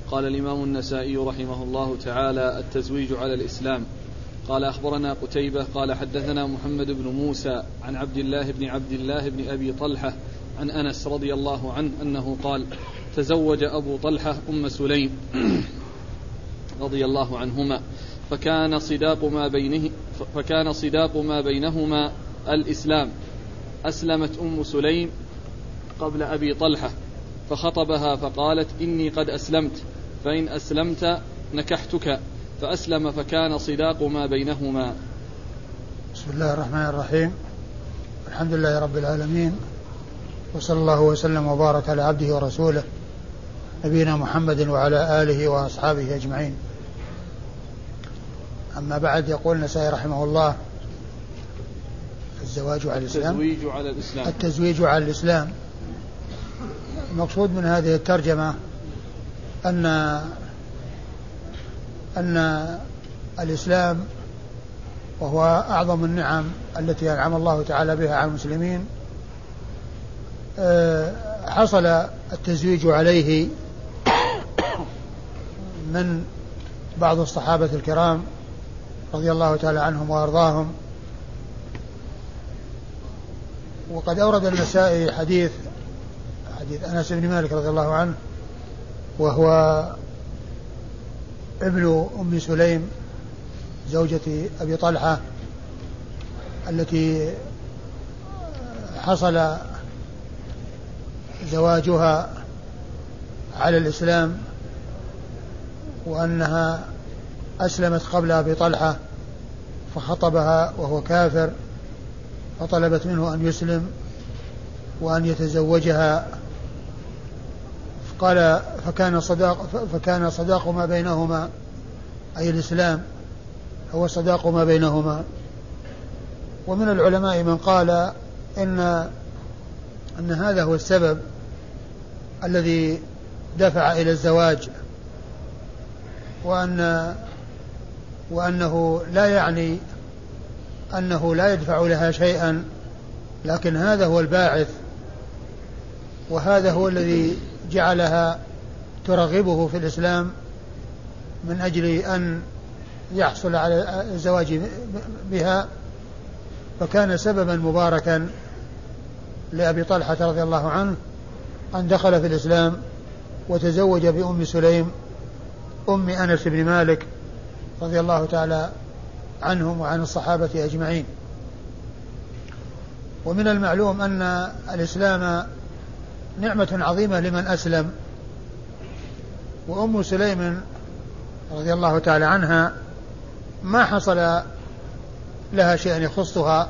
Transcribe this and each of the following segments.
قال الإمام النسائي رحمه الله تعالى: التزويج على الإسلام. قال أخبرنا قتيبة قال حدثنا محمد بن موسى عن عبد الله بن أبي طلحة عن أنس رضي الله عنه أنه قال: تزوج أبو طلحة أم سليم رضي الله عنهما فكان صداق ما بينهما الإسلام. أسلمت أم سليم قبل أبي طلحة فخطبها فقالت: إني قد أسلمت، فإن أسلمت نكحتك، فأسلم فكان صداق ما بينهما. بسم الله الرحمن الرحيم. الحمد لله رب العالمين، وصلى الله وسلم وبارك على عبده ورسوله نبينا محمد وعلى آله وأصحابه أجمعين. أما بعد، يقول النسائي رحمه الله: الزواج على الإسلام. التزويج على الإسلام. المقصود من هذه الترجمة أن الإسلام وهو أعظم النعم التي أنعم الله تعالى بها على المسلمين، حصل التزويج عليه من بعض الصحابة الكرام رضي الله تعالى عنهم وأرضاهم. وقد أورد النسائي حديث أنس بن مالك رضي الله عنه، وهو ابن أم سليم زوجة أبي طلحة التي حصل زواجها على الإسلام، وأنها أسلمت قبل أبي طلحة فخطبها وهو كافر، فطلبت منه أن يسلم وأن يتزوجها. قال: فكان صداق ما بينهما، أي الإسلام هو صداق ما بينهما. ومن العلماء من قال إن هذا هو السبب الذي دفع إلى الزواج، وأنه لا يعني أنه لا يدفع لها شيئا، لكن هذا هو الباعث، وهذا هو الذي جعلها ترغبه في الإسلام من أجل أن يحصل على الزواج بها. فكان سببا مباركا لأبي طلحة رضي الله عنه أن دخل في الإسلام وتزوج بأم سليم أم أنس بن مالك رضي الله تعالى عنهم وعن الصحابة أجمعين. ومن المعلوم أن الإسلام نعمة عظيمة لمن أسلم، وأم سليم رضي الله تعالى عنها ما حصل لها شيء يخصها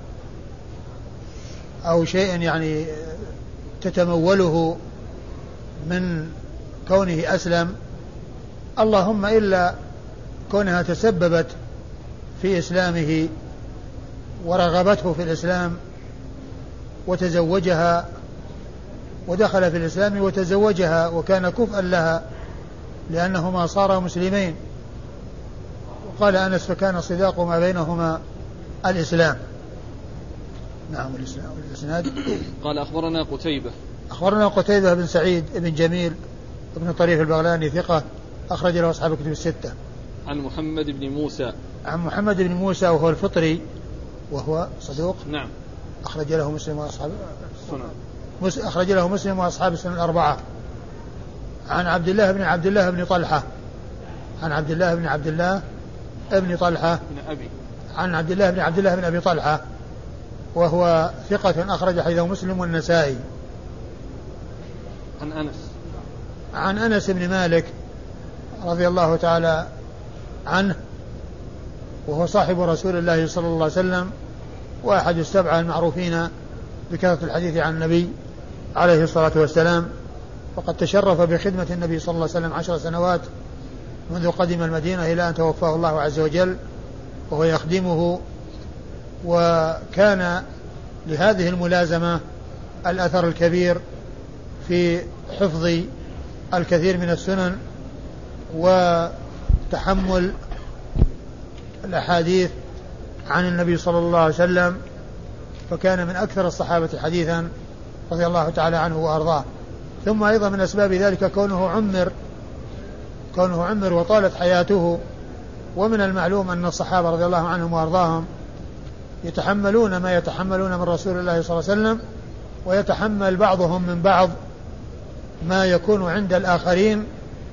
أو شيء يعني تتموله من كونه أسلم، اللهم إلا كونها تسببت في إسلامه ورغبته في الإسلام وتزوجها ودخل في الإسلام وتزوجها، وكان كفءا لها لأنهما صارا مسلمين. وقال أنس: فكان صداق ما بينهما الإسلام. نعم. الإسناد. قال: أخبرنا قتيبة بن سعيد بن جميل بن طريف البغلاني ثقة، أخرج له أصحاب الكتب الستة. عن محمد بن موسى وهو الفطري وهو صدوق. نعم. أخرج له مسلم وأصحاب السنن الأربعة. عن عبد الله بن طلحة عن عبد الله بن طلحة عن عبد الله بن أبي طلحة، وهو ثقة أخرج حديثه مسلم والنسائي. عن أنس بن مالك رضي الله تعالى عنه، وهو صاحب رسول الله صلى الله عليه وسلم وأحد السبعة المعروفين بكثرة الحديث عن النبي عليه الصلاة والسلام، وقد تشرف بخدمة النبي صلى الله عليه وسلم 10 سنوات منذ قدم المدينة إلى أن توفاه الله عز وجل وهو يخدمه. وكان لهذه الملازمة الأثر الكبير في حفظ الكثير من السنن وتحمل الأحاديث عن النبي صلى الله عليه وسلم، فكان من أكثر الصحابة حديثا رضي الله تعالى عنه وأرضاه. ثم أيضا من أسباب ذلك كونه عمر كونه عمر وطالت حياته. ومن المعلوم أن الصحابة رضي الله عنهم وأرضاهم يتحملون ما يتحملون من رسول الله صلى الله عليه وسلم، ويتحمل بعضهم من بعض ما يكون عند الآخرين،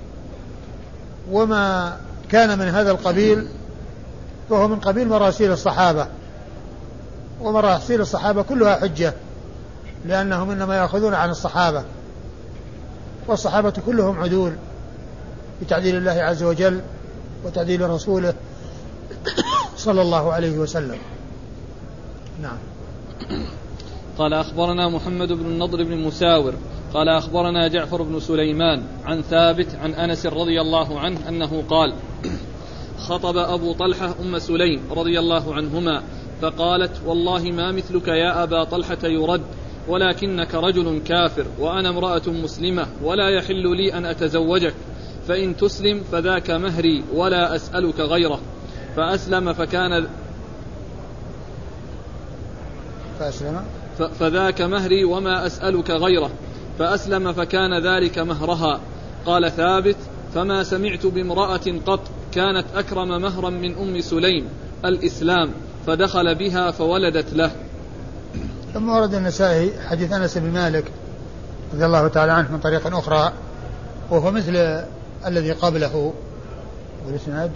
وما كان من هذا القبيل فهو من قبيل مراسيل الصحابة، ومراسيل الصحابة كلها حجة، لأنهم إنما يأخذون عن الصحابة، والصحابة كلهم عدول بتعديل الله عز وجل وتعديل رسوله صلى الله عليه وسلم. نعم. قال أخبرنا محمد بن النضر بن مساور قال أخبرنا جعفر بن سليمان عن ثابت عن أنس رضي الله عنه أنه قال: خطب أبو طلحة أم سليم رضي الله عنهما فقالت: والله ما مثلك يا أبا طلحة يرد، ولكنك رجل كافر وأنا امرأة مسلمة ولا يحل لي أن أتزوجك، فإن تسلم فذاك مهري ولا أسألك غيره. فأسلم فذاك مهري وما أسألك غيره، فأسلم فكان ذلك مهرها. قال ثابت: فما سمعت بامرأة قط كانت أكرم مهرا من أم سليم الإسلام، فدخل بها فولدت له. ثم ورد النسائي حديث أنس بن مالك رضي الله تعالى عنه من طريق أخرى، وهو مثل الذي قبله. والإسناد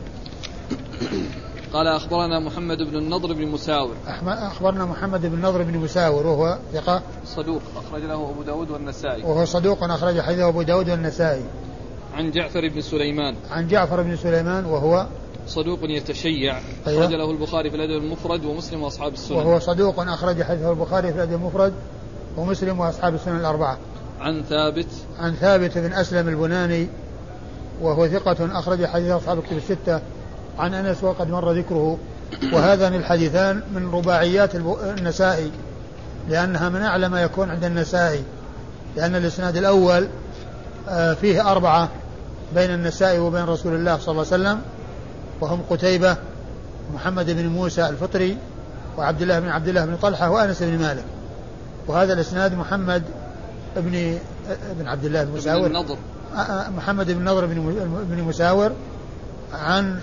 قال أخبرنا محمد بن النضر بن مساور. أخبرنا محمد بن النضر بن مساور وهو ثقة صدوق أخرج له أبو داود والنسائي. وهو صدوق أخرج حديثه أبو داود والنسائي. عن جعفر بن سليمان. عن جعفر بن سليمان وهو صدوق يتشيع. أخرج له البخاري في الأدب المفرد ومسلم وأصحاب السنن. وهو صدوق أخرج حديثه البخاري في الأدب المفرد ومسلم وأصحاب السنن الأربعة. عن ثابت. عن ثابت بن أسلم البناني وهو ثقة أخرج حديثه أصحاب الكتب الستة. عن أنس وقد مر ذكره. وهذان الحديثان من رباعيات النسائي، لأنها من أعلى ما يكون عند النسائي، لأن الإسناد الأول فيه 4 بين النسائي وبين رسول الله صلى الله عليه وسلم، وهم قتيبة محمد بن موسى الفطري وعبد الله بن طلحة وأنس بن مالك. وهذا الإسناد محمد بن عبد الله المساور، محمد بن النضر بن مساور عن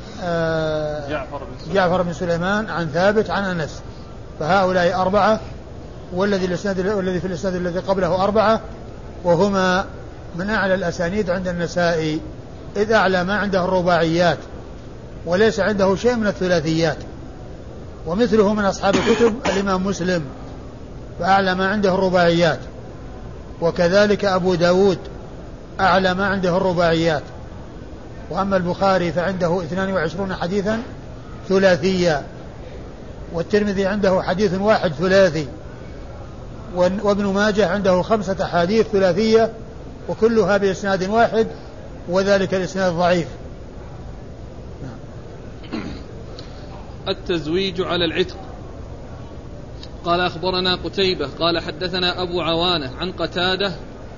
جعفر بن سليمان عن ثابت عن أنس. فهؤلاء 4، والذي في الإسناد الذي قبله 4، وهما من أعلى الأسانيد عند النسائي، إذ أعلى ما عنده الرباعيات وليس عنده شيء من الثلاثيات. ومثله من أصحاب الكتب الإمام مسلم، فأعلى ما عنده الرباعيات، وكذلك أبو داود أعلى ما عنده الرباعيات. وأما البخاري فعنده 22 حديثا ثلاثيا، والترمذي عنده حديث واحد ثلاثي، وابن ماجه عنده 5 أحاديث ثلاثية وكلها بإسناد واحد، وذلك الإسناد ضعيف. التزويج على العتق. قال أخبرنا قتيبة قال حدثنا أبو عوانة عن قتادة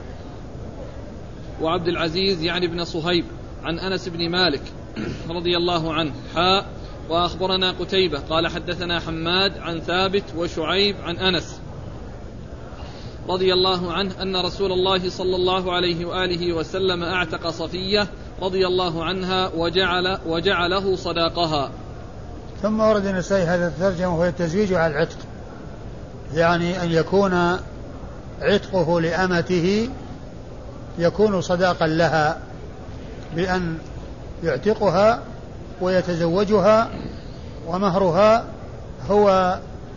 وعبد العزيز يعني بن صهيب عن أنس بن مالك رضي الله عنه وأخبرنا قتيبة قال حدثنا حماد عن ثابت وشعيب عن أنس رضي الله عنه أن رسول الله صلى الله عليه وآله وسلم أعتق صفية رضي الله عنها وجعله صداقها. ثم ورد النسائي هذا الترجمة وهو التزويج على العتق، يعني أن يكون عتقه لأمته يكون صداقا لها بأن يعتقها ويتزوجها، ومهرها هو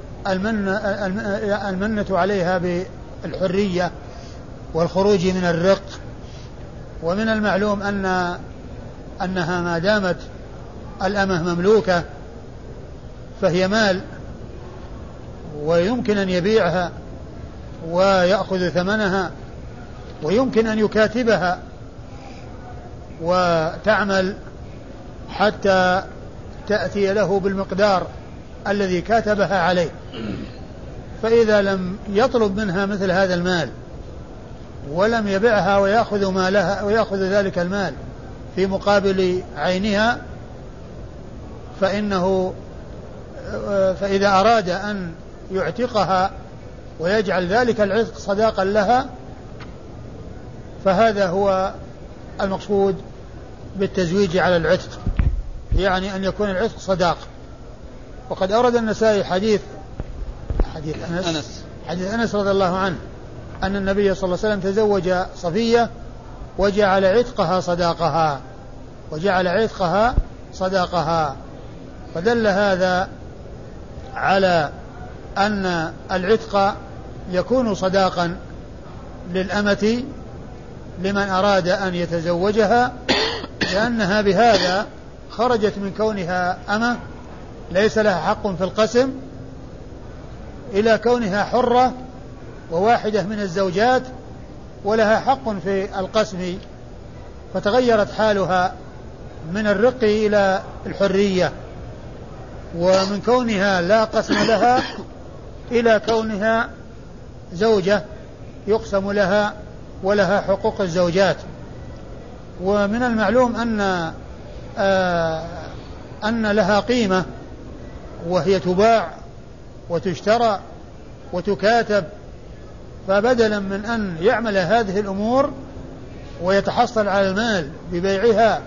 المنة عليها بالحرية والخروج من الرق. ومن المعلوم أنها ما دامت الأمة مملوكة فهي مال، ويمكن أن يبيعها ويأخذ ثمنها، ويمكن أن يكاتبها وتعمل حتى تأتي له بالمقدار الذي كاتبها عليه. فإذا لم يطلب منها مثل هذا المال ولم يبيعها ويأخذ مالها ويأخذ ذلك المال في مقابل عينها، فإذا أراد أن يعتقها ويجعل ذلك العتق صداقا لها فهذا هو المقصود بالتزويج على العتق، يعني أن يكون العتق صداق. وقد أورد النسائي حديث أنس رضي الله عنه أن النبي صلى الله عليه وسلم تزوج صفية وجعل عتقها صداقها. فدل هذا على أن العتق يكون صداقا للأمة لمن أراد أن يتزوجها، لأنها بهذا خرجت من كونها أمة ليس لها حق في القسم إلى كونها حرة وواحدة من الزوجات ولها حق في القسم، فتغيرت حالها من الرق إلى الحرية، ومن كونها لا قسم لها إلى كونها زوجة يقسم لها ولها حقوق الزوجات. ومن المعلوم أن لها قيمة، وهي تباع وتشترى وتكاتب، فبدلا من أن يعمل هذه الأمور ويتحصل على المال ببيعها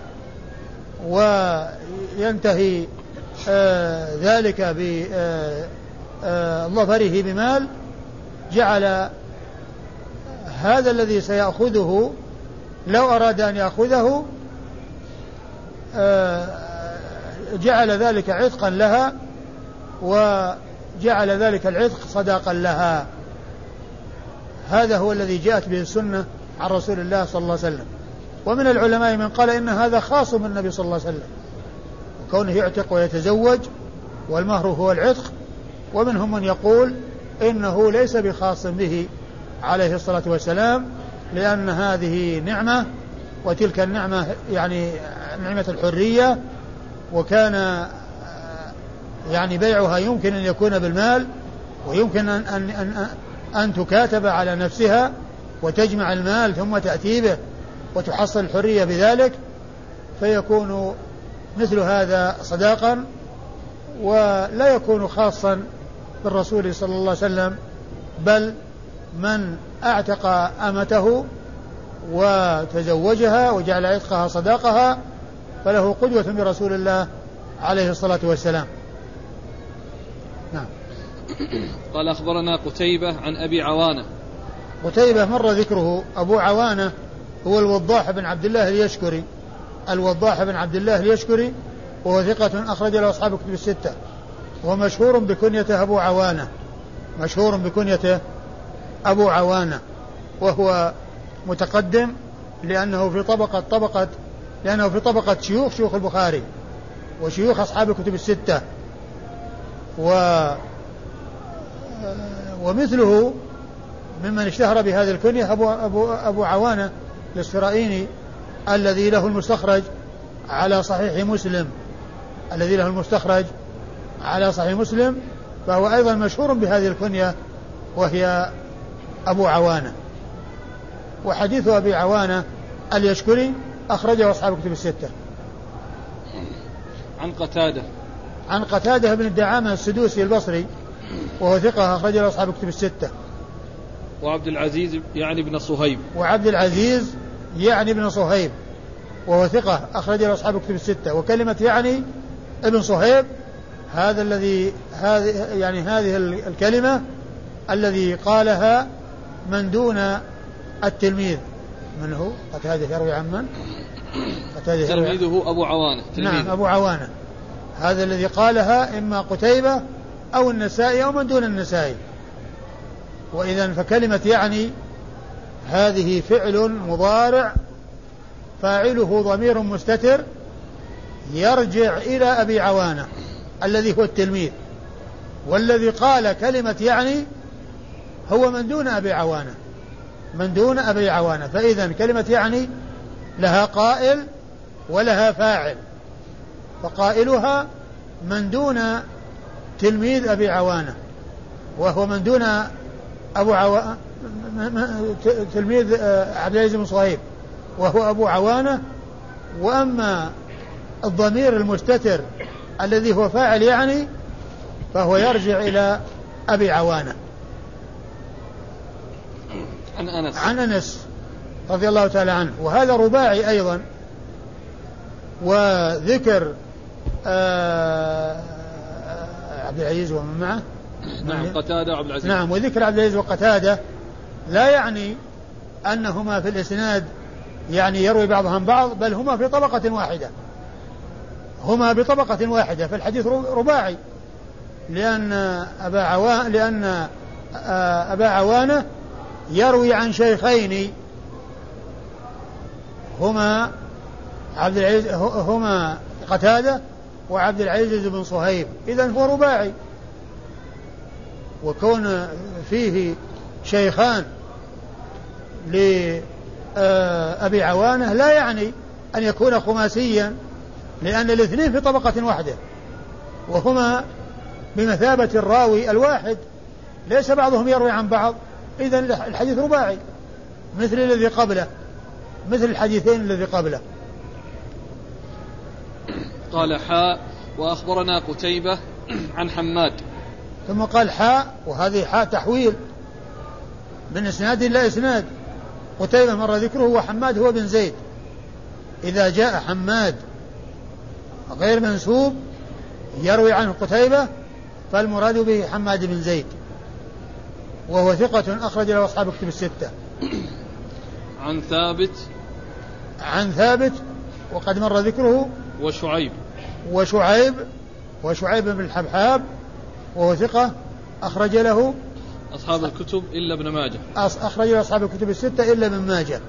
وينتهي ذلك بظفره بمال، جعل هذا الذي سيأخذه لو أراد أن يأخذه جعل ذلك عتقا لها، وجعل ذلك العتق صداقا لها. هذا هو الذي جاءت به السنة عن رسول الله صلى الله عليه وسلم. ومن العلماء من قال إن هذا خاص بالنبي صلى الله عليه وسلم، وكونه يعتق ويتزوج والمهر هو العتق. ومنهم من يقول إنه ليس بخاص به عليه الصلاة والسلام، لأن هذه نعمة، وتلك النعمة يعني نعمة الحرية، وكان يعني بيعها يمكن أن يكون بالمال، ويمكن أن تكاتب على نفسها وتجمع المال ثم تأتي به وتحصل الحرية بذلك، فيكون مثل هذا صداقا، ولا يكون خاصا بالرسول صلى الله عليه وسلم، بل من اعتق أمته وتزوجها وجعل عتقها صداقها فله قدوة برسول الله عليه الصلاة والسلام. نعم. قال أخبرنا قتيبة عن أبي عوانة. قتيبة مر ذكره. أبو عوانة هو الوضاح بن عبد الله اليشكري، وهو ثقة أخرج له أصحاب الكتب الستة، ومشهور بكنيته أبو عوانة، وهو متقدم لأنه في طبقة شيوخ البخاري وشيوخ أصحاب الكتب الستة. ومثله ممن اشتهر بهذه الكنية أبو عوانة الإسفرائيني الذي له المستخرج على صحيح مسلم، فهو أيضا مشهور بهذه الكنية وهي أبو عوانة. وحديث أبي عوانة اليشكري أخرجه أصحاب الكتب الستة. عن قتادة بن الدعامة السدوسي البصري، وهو ثقة أخرجه أصحاب الكتب الستة. وعبد العزيز يعني بن صهيب وهو ثقة أخرجه أصحاب الكتب الستة. وكلمة يعني ابن صهيب هذه الكلمة الذي قالها من دون التلميذ. من هو؟ قتادة يروي عن من؟ تلميذه أبو عوانة. نعم، أبو عوانة هذا الذي قالها إما قتيبة أو النسائي أو من دون النسائي. وإذن فكلمة يعني هذه فعل مضارع فاعله ضمير مستتر يرجع إلى أبي عوانة الذي هو التلميذ، والذي قال كلمة يعني هو من دون أبي عوانة. فإذن كلمة يعني لها قائل ولها فاعل، فقائلها من دون تلميذ أبي عوانة، وهو من دون تلميذ عبد العزيز بن صهيب وهو أبو عوانة. وأما الضمير المستتر الذي هو فاعل يعني فهو يرجع إلى أبي عوانة. عن أنس رضي الله تعالى عنه، وهذا رباعي أيضا، وذكر عبد العزيز ومن معه نعم قتادة وعبد العزيز نعم وذكر عبد العزيز وقتادة لا يعني أنهما في الإسناد يعني يروي بعضهم عن بعض، بل هما في طبقة واحدة، هما بطبقة واحدة، فالحديث رباعي لأن أبا عوانة يروي عن شيخين هما عبد العزيز هما قتادة وعبد العزيز بن صهيب، إذن هو رباعي. وكون فيه شيخان لأبي عوانة لا يعني أن يكون خماسيا، لأن الاثنين في طبقة واحدة وهما بمثابة الراوي الواحد، ليس بعضهم يروي عن بعض، إذن الحديث رباعي مثل الذي قبله، مثل الحديثين الذي قبله. قال حاء وأخبرنا قتيبة عن حماد، ثم قال حاء، وهذه حاء تحويل من إسناد إلى إسناد. قتيبة مر ذكره وحماد هو بن زيد. إذا جاء حماد غير منسوب يروي عنه قتيبة فالمراد به حماد بن زيد، وهو ثقة أخرج له أصحاب كتب الستة. عن ثابت وقد مر ذكره. وشعيب بن الحبحاب وهو ثقة أخرج له أصحاب الكتب إلا ابن ماجه، أخرج له أصحاب الكتب الستة إلا ابن ماجه.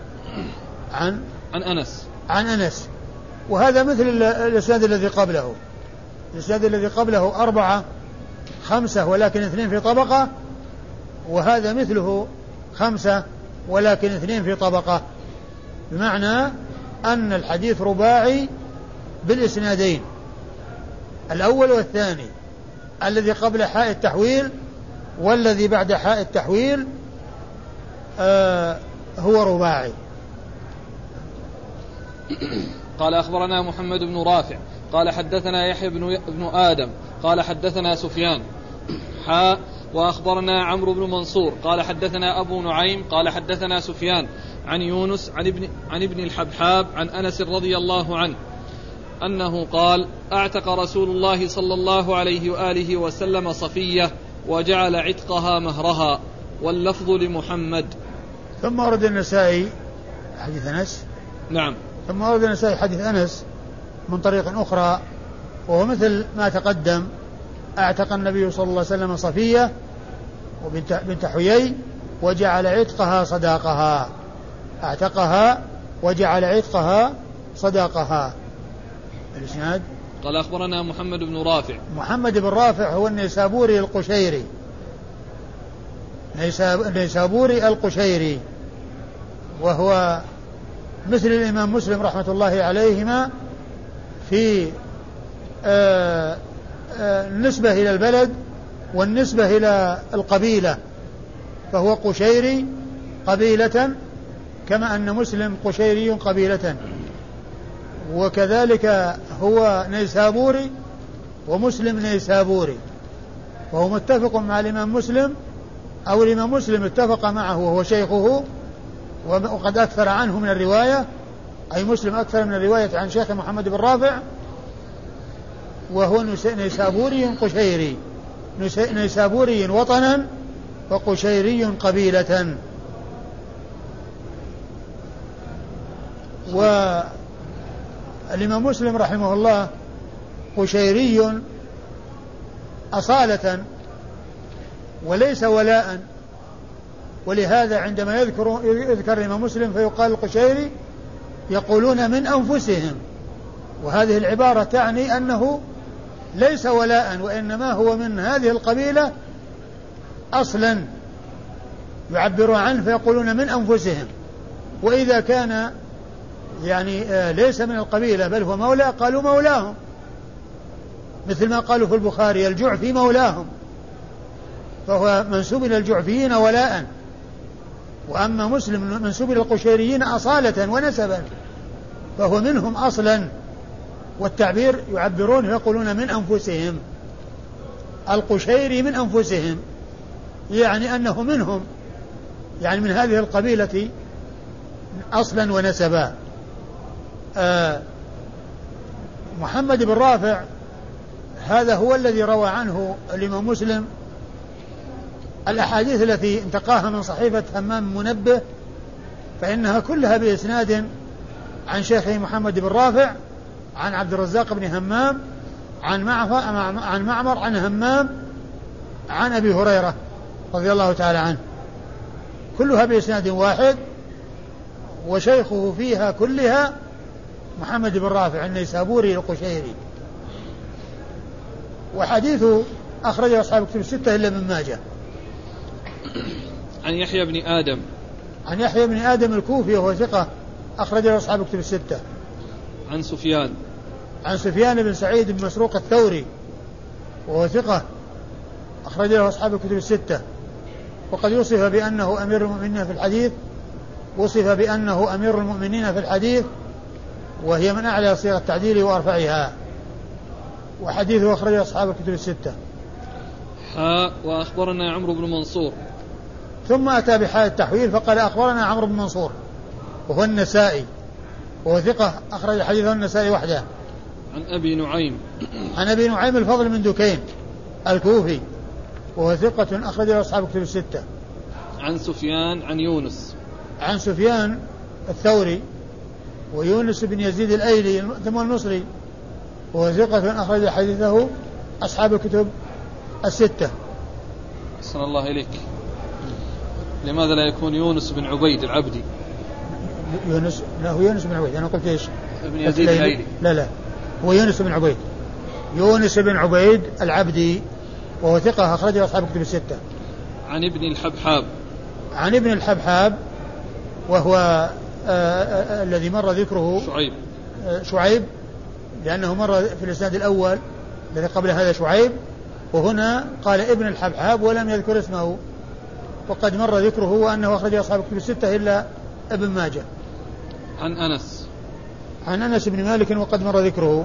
عن أنس، وهذا مثل الإسناد الذي قبله. الإسناد الذي قبله 4 5 ولكن 2 في طبقة، وهذا مثله 5 ولكن 2 في طبقة، بمعنى أن الحديث رباعي بالإسنادين الأول والثاني، الذي قبل حاء التحويل والذي بعد حاء التحويل هو رباعي. قال أخبرنا محمد بن رافع قال حدثنا يحيى بن آدم قال حدثنا سفيان حاء وأخبرنا عمرو بن منصور قال حدثنا أبو نعيم قال حدثنا سفيان عن يونس عن ابن الحبحاب عن أنس رضي الله عنه أنه قال أعتق رسول الله صلى الله عليه وآله وسلم صفية وجعل عتقها مهرها، واللفظ لمحمد. ثم ورد النسائي حديث أنس. نعم. ثم ورد النسائي حديث أنس من طريق أخرى، وهو مثل ما تقدم. أعتق النبي صلى الله عليه وسلم صفية وبنت حيي وجعل عتقها صداقها. أعتقها وجعل عتقها صداقها. الإسناد قال أخبرنا محمد بن رافع هو النيسابوري القشيري، النيسابوري القشيري، وهو مثل الإمام مسلم رحمة الله عليهما في النسبة إلى البلد والنسبة إلى القبيلة، فهو قشيري قبيلة كما أن مسلم قشيري قبيلة، وكذلك هو نيسابوري ومسلم نيسابوري، وهو متفق مع الإمام مسلم، أو الإمام مسلم اتفق معه وهو شيخه وقد أكثر عنه من الرواية، أي مسلم أكثر من الرواية عن شيخ محمد بن رافع، وهو نيسابوري قشيري، نيسابوري وطنا وقشيري قبيلة. والإمام مسلم رحمه الله قشيري أصالة وليس ولاء، ولهذا عندما يذكر الإمام مسلم فيقال القشيري يقولون من أنفسهم، وهذه العبارة تعني أنه ليس ولاء وإنما هو من هذه القبيلة أصلا، يعبرون عنه فيقولون من أنفسهم. وإذا كان يعني ليس من القبيلة بل هو مولى قالوا مولاهم، مثل ما قالوا في البخاري الجعفي مولاهم، فهو منسوب إلى الجعفيين ولاء. وأما مسلم منسوب إلى القشيريين أصالة ونسبا، فهو منهم أصلا، والتعبير يعبرون يقولون من أنفسهم، القشيري من أنفسهم، يعني أنه منهم، يعني من هذه القبيلة أصلا ونسبا. محمد بن رافع هذا هو الذي روى عنه الإمام مسلم الأحاديث التي انتقاها من صحيفة همام منبه، فإنها كلها بإسناد عن شيخه محمد بن رافع عن عبد الرزاق بن همام عن معمر عن همام عن أبي هريرة رضي الله تعالى عنه، كلها بإسناد واحد، وشيخه فيها كلها محمد بن رافع النيسابوري القشيري. وحديثه أخرجه أصحاب كتب الستة إلا ابن ماجه. عن يحيى بن آدم، عن يحيى بن آدم الكوفي وهو ثقة أخرجه أصحاب كتب الستة. عن سفيان، عن سفيان بن سعيد بن مسروق الثوري وهو ثقة أخرجه أصحاب الكتب الستة، وقد وصف بأنه أمير المؤمنين في الحديث، وصف بأنه أمير المؤمنين في الحديث، وهي من أعلى صيغ التعديل وأرفعها، وحديثه أخرجه أصحاب الكتب الستة. وأخبرنا عمرو بن منصور، ثم أتى بحال التحويل فقال أخبرنا عمرو بن منصور وهو النسائي وهو ثقة أخرج حديثه النسائي وحده. عن أبي نعيم، عن أبي نعيم الفضل بن دكين الكوفي وهو ثقة أخرجه أصحاب الكتب الستة. عن سفيان عن يونس، عن سفيان الثوري ويونس بن يزيد الأيلي ثم المصري وهو ثقة أخرج حديثه أصحاب الكتب الستة. أحسن الله إليك، لماذا لا يكون يونس بن عبيد العبدي؟ يونس، لا هو يونس بن عبيد، أنا قلت إيش؟ ابن يزيد الأيلي. لا هو يونس بن عبيد، يونس بن عبيد العبدي وهو ثقة أخرجه أصحاب الكتب الستة. عن ابن الحبحاب، عن ابن الحبحاب وهو الذي مر ذكره شعيب، لأنه مر في الإسناد الأول الذي قبل هذا شعيب، وهنا قال ابن الحبحاب ولم يذكر اسمه، وقد مر ذكره وأنه أخرج أصحاب الكتب الستة إلا ابن ماجه. عن أنس، عن أنس بن مالك وقد مر ذكره.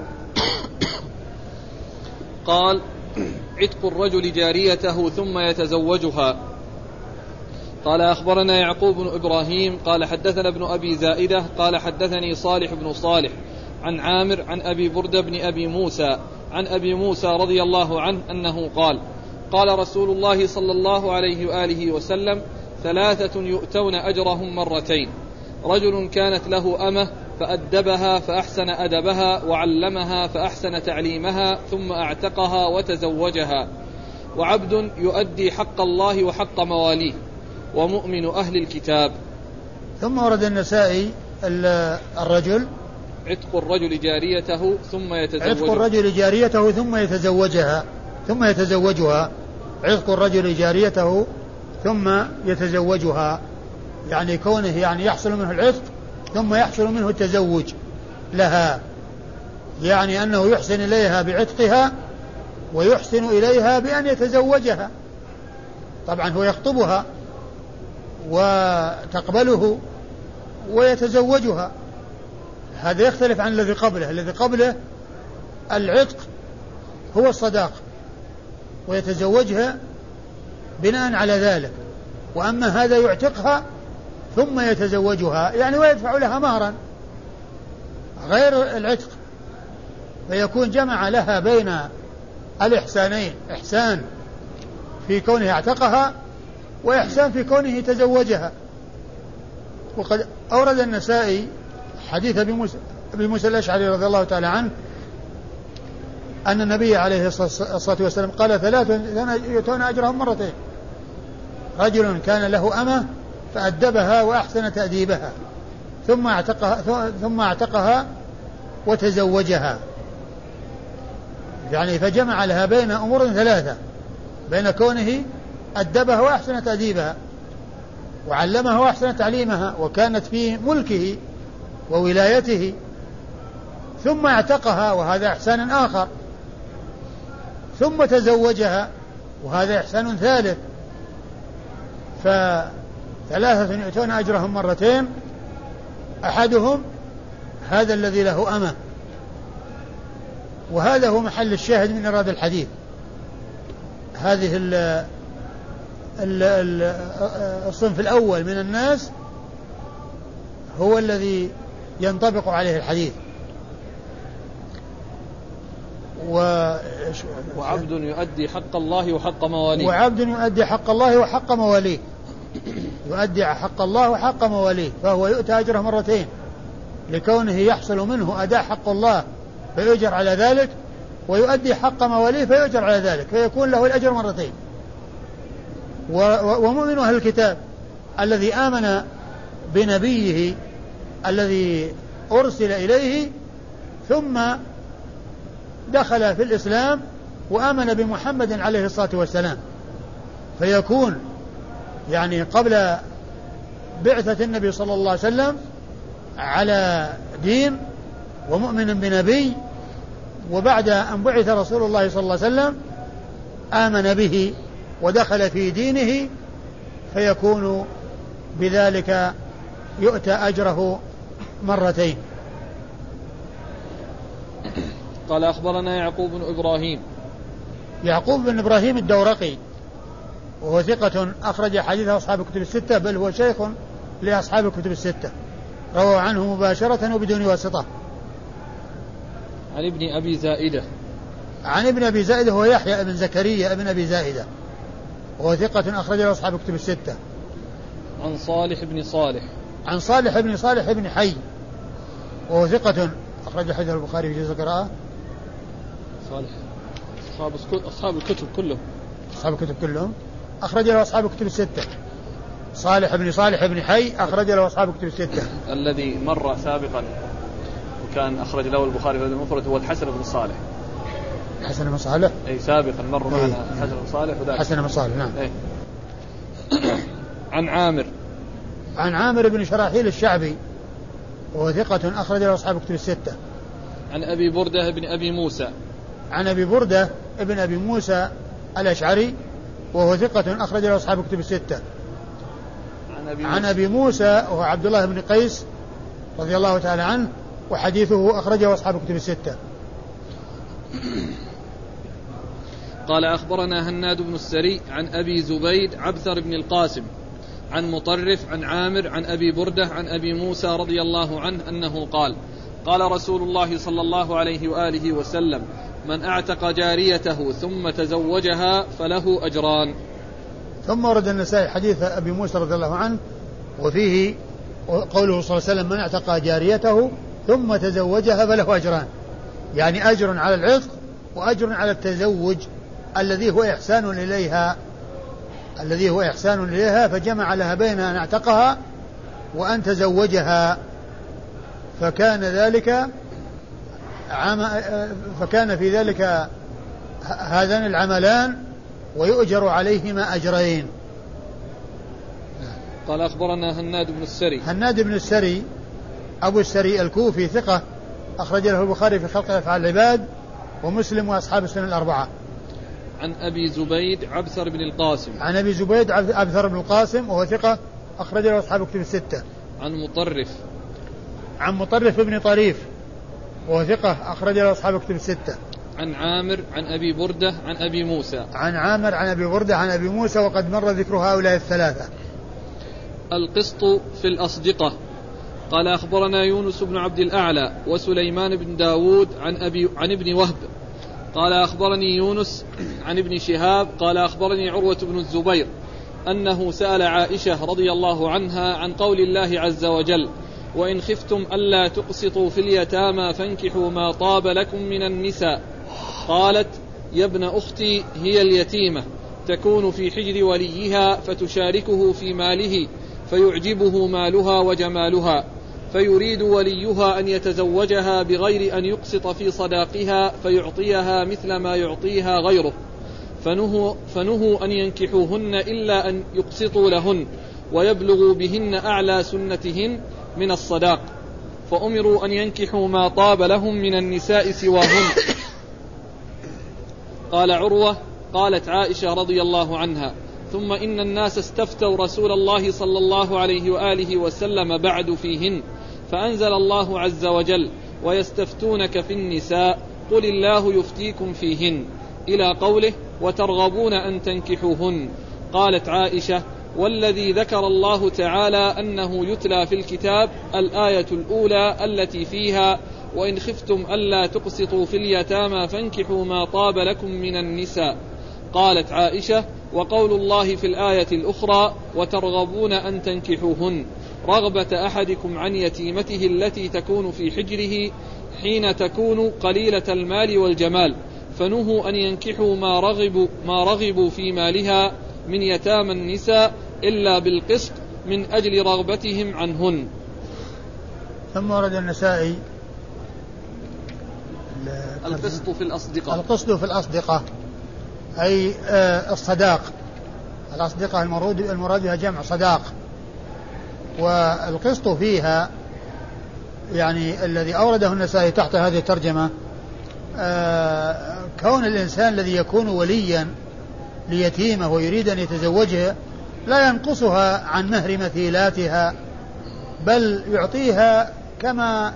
قال عتق الرجل جاريته ثم يتزوجها. قال أخبرنا يعقوب بن إبراهيم قال حدثنا ابن أبي زائدة قال حدثني صالح بن صالح عن عامر عن أبي بردة بن أبي موسى عن أبي موسى رضي الله عنه أنه قال قال رسول الله صلى الله عليه وآله وسلم: 3 يؤتون أجرهم مرتين: رجل كانت له أمة فأدبها فأحسن أدبها وعلمها فأحسن تعليمها ثم أعتقها وتزوجها، وعبد يؤدي حق الله وحق مواليه، ومؤمن أهل الكتاب. ثم ورد النسائي الرجل عتق الرجل جاريته ثم يتزوجها. عتق الرجل جاريته ثم يتزوجها. عتق الرجل جاريته ثم يتزوجها، يعني كونه يعني يحصل منه العتق ثم يحصل منه التزوج لها، يعني أنه يحسن إليها بعتقها ويحسن إليها بأن يتزوجها. طبعا هو يخطبها وتقبله ويتزوجها، هذا يختلف عن الذي قبله. الذي قبله العتق هو الصداق ويتزوجها بناء على ذلك، وأما هذا يعتقها ثم يتزوجها يعني ويدفع لها مهرا غير العتق، فيكون جمع لها بين الإحسانين: إحسان في كونه اعتقها وإحسان في كونه تزوجها. وقد أورد النسائي حديث أبي موسى الأشعري رضي الله تعالى عنه أن النبي عليه الصلاة والسلام قال: 3 يؤتون أجرهم مرتين: رجل كان له أمة فأدبها وأحسن تأديبها ثم اعتقها وتزوجها، يعني فجمع لها بين أمور 3: بين كونه أدبها وأحسن تأديبها وعلمها وأحسن تعليمها وكانت في ملكه وولايته، ثم اعتقها وهذا إحسان آخر، ثم تزوجها وهذا إحسان ثالث. ف3 يؤتون أجرهم مرتين: أحدهم هذا الذي له أمة، وهذا هو محل الشاهد من إرادة الحديث. هذه الصنف الأول من الناس هو الذي ينطبق عليه الحديث، وعبد يؤدي حق الله وحق مواليه. وعبد يؤدي حق الله وحق مواليه، يؤدي حق الله وحق مواليه، فهو يؤتى أجره مرتين لكونه يحصل منه أداء حق الله فيؤجر على ذلك، ويؤدي حق مواليه فيؤجر على ذلك، فيكون له الأجر مرتين. ومؤمن أهل الكتاب الذي آمن بنبيه الذي أرسل إليه ثم دخل في الإسلام وآمن بمحمد عليه الصلاة والسلام، فيكون يعني قبل بعثة النبي صلى الله عليه وسلم على دين ومؤمن بنبي، وبعد أن بعث رسول الله صلى الله عليه وسلم آمن به ودخل في دينه، فيكون بذلك يؤتى أجره مرتين. قال أخبرنا يعقوب بن إبراهيم. يعقوب بن إبراهيم الدورقي وهو ثقة أخرج حديثه أصحاب الكتب الستة، بل هو شيخ لأصحاب الكتب الستة، روى عنه مباشرة وبدون واسطة. عن ابن أبي زائدة. عن ابن أبي زائدة هو يحيى بن زكريا ابن أبي زائدة وهو ثقة أخرج له أصحاب الكتب الستة. عن صالح بن صالح. عن صالح بن صالح بن حي وهو ثقة أخرج حديث البخاري في جزء القراءة. صالح أصحاب الكتب كلهم. أصحاب الكتب كلهم أخرج له أصحاب الكتب الستة. صالح بن حي أخرج له أصحاب الكتب الستة. الذي مر سابقا وكان أخرج له البخاري في المفرد هو الحسن بن صالح. حسن بن صالح أي سابقا مر معنا حسن بن صالح وذلك حسن بن صالح نعم. عن عامر بن شراحيل الشعبي وهو ثقة أخرج له أصحاب الكتب الستة. عن أبي بردة بن أبي موسى. عن أبي بردة ابن أبي موسى الأشعري وهو ثقة أخرج له أصحاب الكتب الستة. عن أبي موسى وهو عبد الله بن قيس رضي الله تعالى عنه وحديثه أخرجه أصحاب الكتب الستة. قال أخبرنا هناد بن السري عن أبي زبيد عبثر بن القاسم عن مطرف عن عامر عن أبي بردة عن أبي موسى رضي الله عنه أنه قال قال رسول الله صلى الله عليه وآله وسلم من أعتق جاريته ثم تزوجها فله أجران. ثم ورد النسائي حديث أبي موسى رضي الله عنه وفيه قوله صلى الله عليه وسلم من اعتق جاريته ثم تزوجها فله أجران، يعني أجر على العتق وأجر على التزوج الذي هو إحسان إليها، فجمع لها بين أن اعتقها وأن تزوجها، فكان في ذلك هذان العملان ويؤجر عليهما أجرين. قال أخبرنا هناد بن السري أبو السري الكوفي ثقة أخرج له البخاري في خلق أفعال العباد ومسلم وأصحاب السنن الأربعة. عن أبي زبيد عبثر بن القاسم. عن أبي زبيد عبثر بن القاسم وهو ثقة أخرج له أصحاب الكتب الستة. عن مطرف بن طريف وهو ثقة أخرج له أصحاب الكتب الستة. عن عامر عن أبي بردة عن أبي موسى. عن عامر عن أبي بردة عن أبي موسى، وقد مر ذكر هؤلاء الثلاثة. القسط في الأصدقة. قال أخبرنا يونس بن عبد الأعلى وسليمان بن داود عن ابن وهب قال أخبرني يونس عن ابن شهاب قال أخبرني عروة بن الزبير أنه سأل عائشة رضي الله عنها عن قول الله عز وجل وإن خفتم ألا تقسطوا في اليتامى فانكحوا ما طاب لكم من النساء، قالت يا ابن أختي هي اليتيمة تكون في حجر وليها فتشاركه في ماله فيعجبه مالها وجمالها، فيريد وليها أن يتزوجها بغير أن يقسط في صداقها فيعطيها مثل ما يعطيها غيره، فنهوا أن ينكحوهن إلا أن يقسطوا لهن ويبلغوا بهن أعلى سنتهن من الصداق، فأمروا أن ينكحوا ما طاب لهم من النساء سواهن. قال عروة قالت عائشة رضي الله عنها ثم إن الناس استفتوا رسول الله صلى الله عليه وآله وسلم بعد فيهن، فأنزل الله عز وجل ويستفتونك في النساء قل الله يفتيكم فيهن إلى قوله وترغبون أن تنكحوهن. قالت عائشة والذي ذكر الله تعالى أنه يتلى في الكتاب الآية الأولى التي فيها وإن خفتم ألا تقسطوا في اليتامى فانكحوا ما طاب لكم من النساء. قالت عائشة: وقول الله في الآية الأخرى: وترغبون أن تنكحوهن، رغبة أحدكم عن يتيمته التي تكون في حجره حين تكون قليلة المال والجمال، فنهوا أن ينكحوا ما رغبوا في مالها من يتامى النساء إلا بالقسط من أجل رغبتهم عنهن. ثم ورد النسائي القسط في الأصدقاء. القسط في الأصدقاء أي الصداق. الأصدقاء المراد بها جمع صداق، والقسط فيها يعني الذي أورده النسائي تحت هذه الترجمة كون الإنسان الذي يكون وليا ليتيمة ويريد أن يتزوجها لا ينقصها عن مهر مثيلاتها، بل يعطيها كما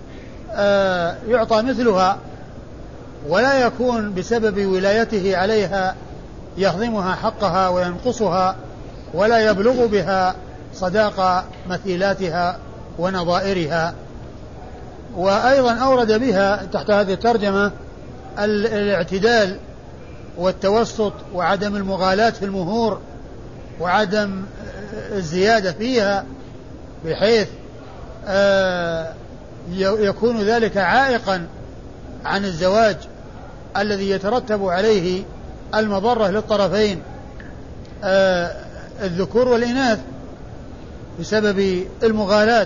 يعطى مثلها، ولا يكون بسبب ولايته عليها يهضمها حقها وينقصها، ولا يبلغ بها صداق مثيلاتها ونظائرها. وأيضا أورد بها تحت هذه الترجمة الاعتدال والتوسط وعدم المغالاة في المهور وعدم الزيادة فيها، بحيث يكون ذلك عائقا عن الزواج الذي يترتب عليه المضرة للطرفين الذكور والإناث بسبب المغالاة.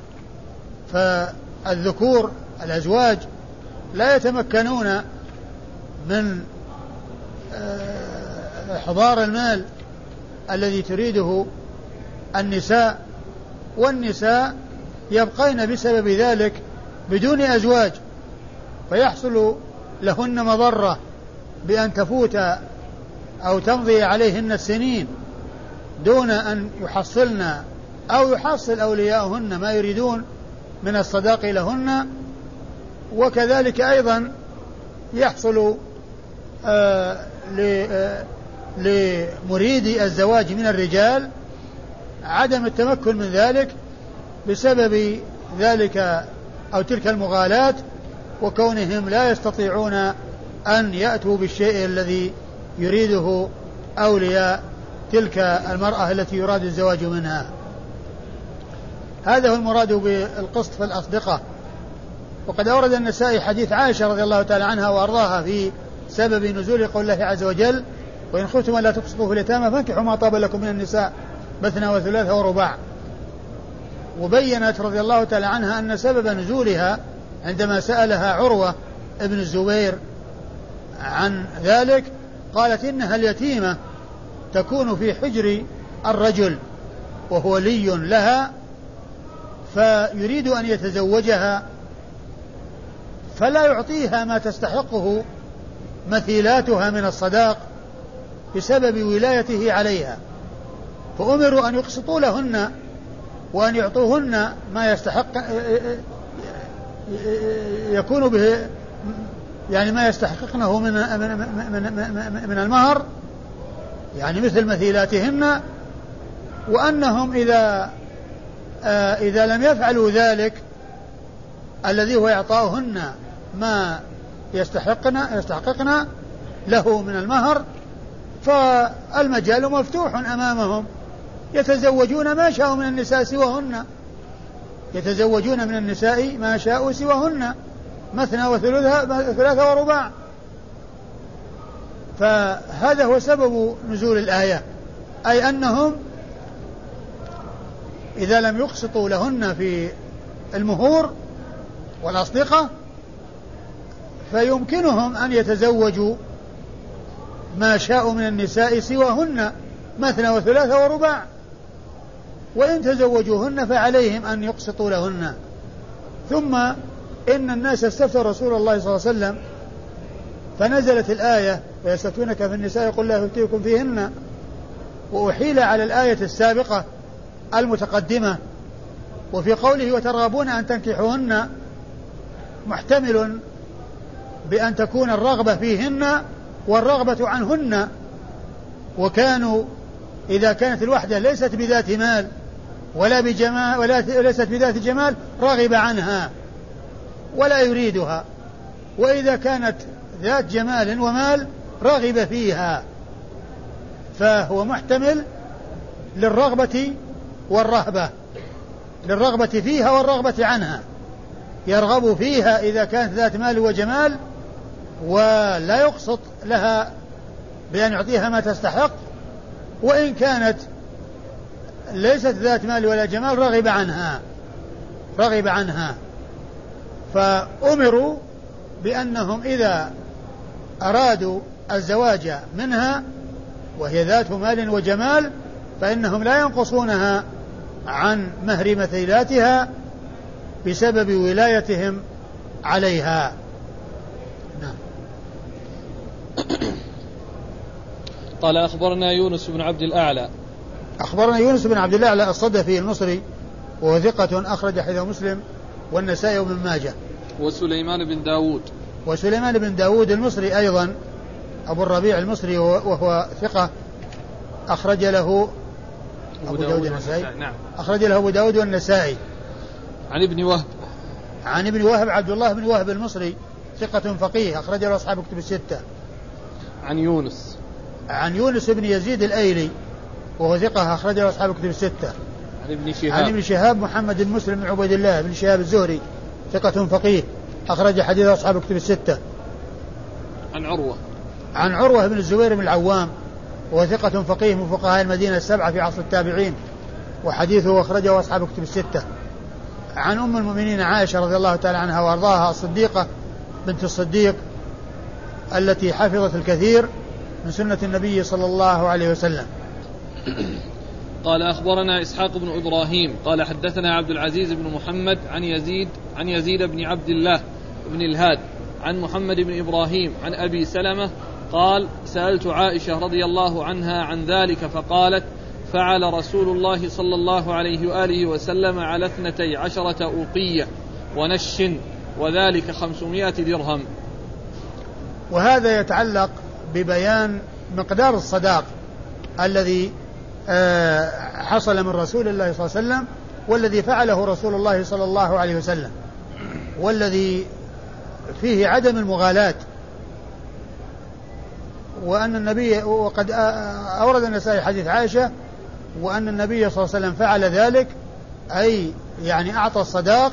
فالذكور الأزواج لا يتمكنون من إحضار المال الذي تريده النساء، والنساء يبقين بسبب ذلك بدون أزواج، فيحصل لهن مضرة بأن تفوت أو تمضي عليهن السنين دون أن يحصلن أو يحصل أولياؤهن ما يريدون من الصداق لهن. وكذلك أيضا يحصل لمريد الزواج من الرجال عدم التمكن من ذلك بسبب ذلك أو تلك المغالاة، وكونهم لا يستطيعون أن يأتوا بالشيء الذي يريده أولياء تلك المرأة التي يراد الزواج منها. هذا هو المراد بالقسط في الأصدقاء. وقد أورد النسائي حديث عائشة رضي الله تعالى عنها وأرضاها في سبب نزول قول الله عز وجل: وإن خفتم ألا تقسطوا في اليتامى فانكحوا ما طاب لكم من النساء مثنى وثلاث ورباع. وبينت رضي الله تعالى عنها أن سبب نزولها عندما سألها عروة ابن الزبير عن ذلك قالت: إنها اليتيمة تكون في حجر الرجل وهو ولي لها، فيريد أن يتزوجها فلا يعطيها ما تستحقه مثيلاتها من الصداق بسبب ولايته عليها، فأمروا أن يقسطوا لهن وأن يعطوهن ما يستحق يكون به يعني ما يستحققنه من المهر، يعني مثل مثيلاتهن، وأنهم إذا لم يفعلوا ذلك الذي هو إعطاؤهن ما يستحققن له من المهر فالمجال مفتوح أمامهم، يتزوجون ما شاءوا من النساء سواهن، يتزوجون من النساء ما شاءوا سواهن مثنى وثلاثة ورباع. فهذا هو سبب نزول الآية، أي أنهم إذا لم يقسطوا لهن في المهور والأصدقة فيمكنهم أن يتزوجوا ما شاءوا من النساء سواهن مثنى وثلاثة ورباع، وإن تزوجوهن فعليهم أن يقسطوا لهن. ثم إن الناس استفتوا رسول الله صلى الله عليه وسلم فنزلت الآية: ويستفتونك في النساء قل لا يفتيكم فيهن، وأحيل على الآية السابقة المتقدمة. وفي قوله وترغبون أن تنكحوهن محتمل بأن تكون الرغبة فيهن والرغبة عنهن، وكانوا إذا كانت الوحدة ليست بذات مال ولا بجمال ولا ليست بذات جمال رغب عنها، ولا يريدها، وإذا كانت ذات جمال ومال رغب فيها، فهو محتمل للرغبة والرهبة، للرغبة فيها والرغبة عنها، يرغب فيها إذا كانت ذات مال وجمال ولا يقسط لها بأن يعطيها ما تستحق، وإن كانت ليست ذات مال ولا جمال رغب عنها. فأمروا بأنهم إذا أرادوا الزواج منها وهي ذات مال وجمال فإنهم لا ينقصونها عن مهر مثيلاتها بسبب ولايتهم عليها. نعم. قال أخبرنا يونس بن عبد الأعلى. أخبرنا يونس بن عبد الأعلى الصدفي المصري وهو ثقة أخرج حديثه مسلم والنسائي وابن ماجه. وسليمان بن داود المصري أيضا أبو الربيع المصري وهو ثقة أخرج له أبو داود والنسائي. نعم. أخرج له أبو داود والنسائي. عن ابن وهب عبد الله بن وهب المصري ثقة فقيه أخرج له أصحاب كتب الستة. عن يونس بن يزيد الأيلي وهو ثقة أخرج له أصحاب كتب الستة. عن ابن شهاب محمد بن مسلم بن عبيد الله بن شهاب الزهري ثقة فقيه أخرج حديث أصحاب كتب الستة. عن عروة بن الزبير بن العوام وهو ثقة فقيه من فقهاء المدينة السبعة في عصر التابعين وحديثه أخرجه أصحاب كتب الستة. عن أم المؤمنين عائشة رضي الله تعالى عنها وأرضاها الصديقة بنت الصديق التي حفظت الكثير من سنة النبي صلى الله عليه وسلم. قال أخبرنا إسحاق بن إبراهيم قال حدثنا عبد العزيز بن محمد عن يزيد بن عبد الله بن الهاد عن محمد بن إبراهيم عن أبي سلمة قال سألت عائشة رضي الله عنها عن ذلك فقالت فعل رسول الله صلى الله عليه وآله وسلم على 12 أوقية ونش وذلك 500 درهم. وهذا يتعلق ببيان مقدار الصداق الذي حصل من رسول الله صلى الله عليه وسلم والذي فعله رسول الله صلى الله عليه وسلم والذي فيه عدم المغالاة، وأن النبي وقد أورد النسائي حديث عائشة وأن النبي صلى الله عليه وسلم فعل ذلك أي يعني أعطى الصداق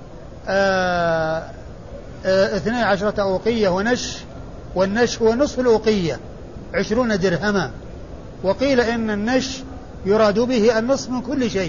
12 أوقية ونش، والنش هو نصف الأوقية 20 درهما، وقيل إن النش يراد به النصف من كل شيء.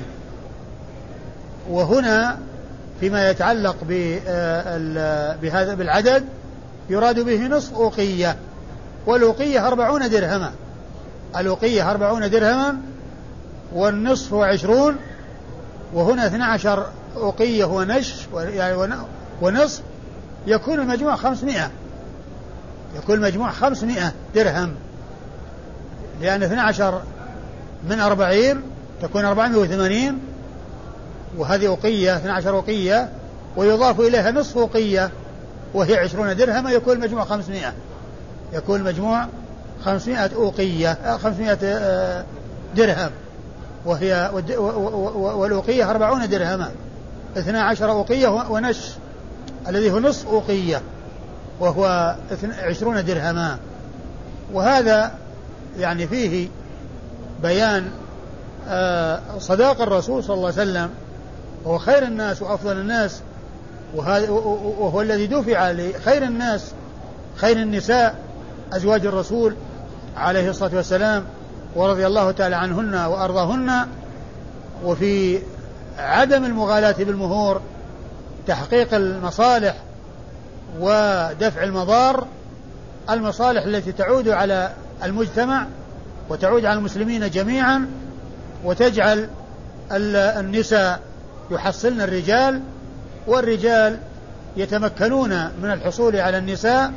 وهنا فيما يتعلق بهذا بالعدد يراد به نصف أوقية، والأوقية 40 درهما، الأوقية 40 درهما والنصف 20، وهنا 12 أوقية ونش ونصف يكون المجموع 500، يكون المجموع 500 درهم، لأن 12 من 40 تكون 480، وهذه أوقية 12 أوقية ويضاف إليها نصف أوقية وهي 20 درهم يكون المجموع 500، يكون المجموع 500 أوقية 500 درهم، وهي والأوقية 40 درهما، 12 أوقية ونش الذي هو نصف أوقية وهو 20 درهما. وهذا يعني فيه بيان صداق الرسول صلى الله عليه وسلم، وهو خير الناس وأفضل الناس، وهو الذي دفع لخير الناس خير النساء أزواج الرسول عليه الصلاة والسلام ورضي الله تعالى عنهن وأرضاهن. وفي عدم المغالاة بالمهور تحقيق المصالح ودفع المضار، المصالح التي تعود على المجتمع وتعود على المسلمين جميعا، وتجعل النساء يحصلن الرجال والرجال يتمكنون من الحصول على النساء،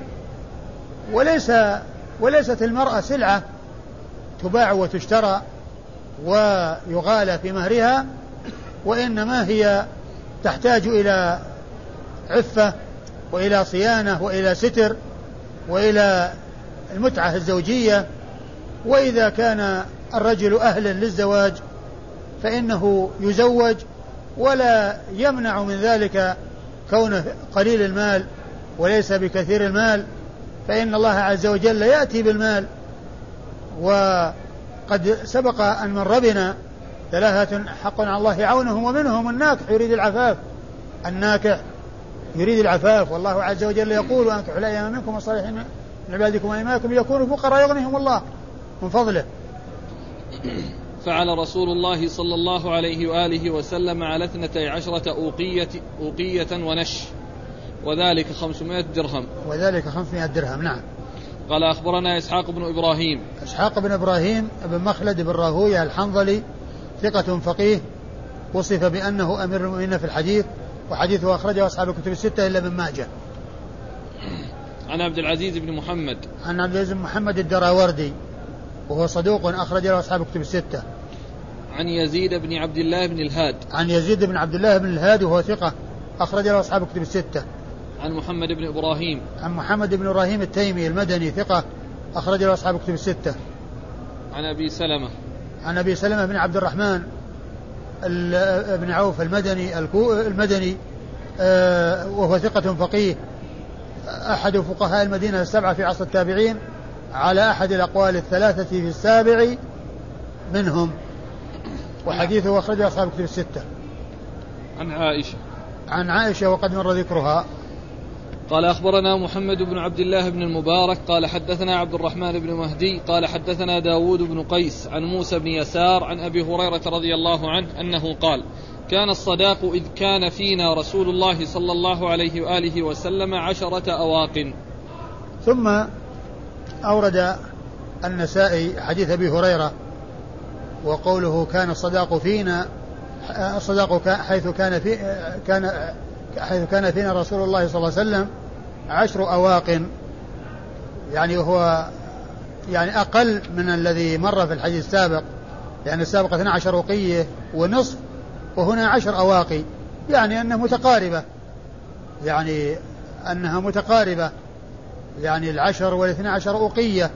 وليست المرأة سلعة تباع وتشترى ويغالى في مهرها، وإنما هي تحتاج إلى عفة وإلى صيانة وإلى ستر وإلى المتعة الزوجية. وإذا كان الرجل أهلا للزواج فإنه يزوج ولا يمنع من ذلك كونه قليل المال وليس بكثير المال، فإن الله عز وجل يأتي بالمال. وقد سبق أن مر بنا 3 حق على الله عونهم، ومنهم الناكح يريد العفاف. الناكح يريد العفاف، والله عز وجل يقول: وأنكحوا الأيام منكم والصالحين من عبادكم وإمائكم ليكونوا فقراء يغنيهم الله من فضله. فعل رسول الله صلى الله عليه وآله وسلم على 12 أوقية ونش، وذلك 500 درهم. وذلك 500 درهم. نعم. قال أخبرنا إسحاق بن إبراهيم. إسحاق بن إبراهيم بن مخلد بن راهويه الحنظلي ثقة فقيه، وصف بأنه أمير المؤمنين في الحديث، وحديثه أخرجه أصحاب الكتب 6 إلا ابن ماجه. عن عبد العزيز بن محمد. عن عبد العزيز بن محمد الدراوردي، وهو صدوق أخرج له أصحاب الكتب 6. عن يزيد بن عبد الله بن الهاد. عن يزيد بن عبد الله بن الهاد، وهو ثقة أخرج له أصحاب الكتب 6. عن محمد بن إبراهيم. عن محمد بن إبراهيم التيمي المدني ثقة أخرج له أصحاب الكتب 6. عن أبي سلمة. عن أبي سلمة بن عبد الرحمن بن عوف المدني وهو ثقة فقيه، أحد فقهاء المدينة 7 في عصر التابعين، على أحد الأقوال 3 في السابع منهم، وحديثه أخرجه أصحاب الكتب 6. عن عائشة. عن عائشة وقد مر ذكرها. قال أخبرنا محمد بن عبد الله بن المبارك قال حدثنا عبد الرحمن بن مهدي قال حدثنا داود بن قيس عن موسى بن يسار عن أبي هريرة رضي الله عنه أنه قال: كان الصداق إذ كان فينا رسول الله صلى الله عليه وآله وسلم 10 أواق. ثم أورد النسائي حديث أبي هريرة، وقوله كان الصداق فينا، الصداق حيث كان فينا رسول الله صلى الله عليه وسلم 10 أواق، يعني هو يعني أقل من الذي مر في الحديث السابق، لأن السابق 12 أوقية ونصف، وهنا 10 أواقي، يعني أنها متقاربة، يعني 10 و12 أوقية.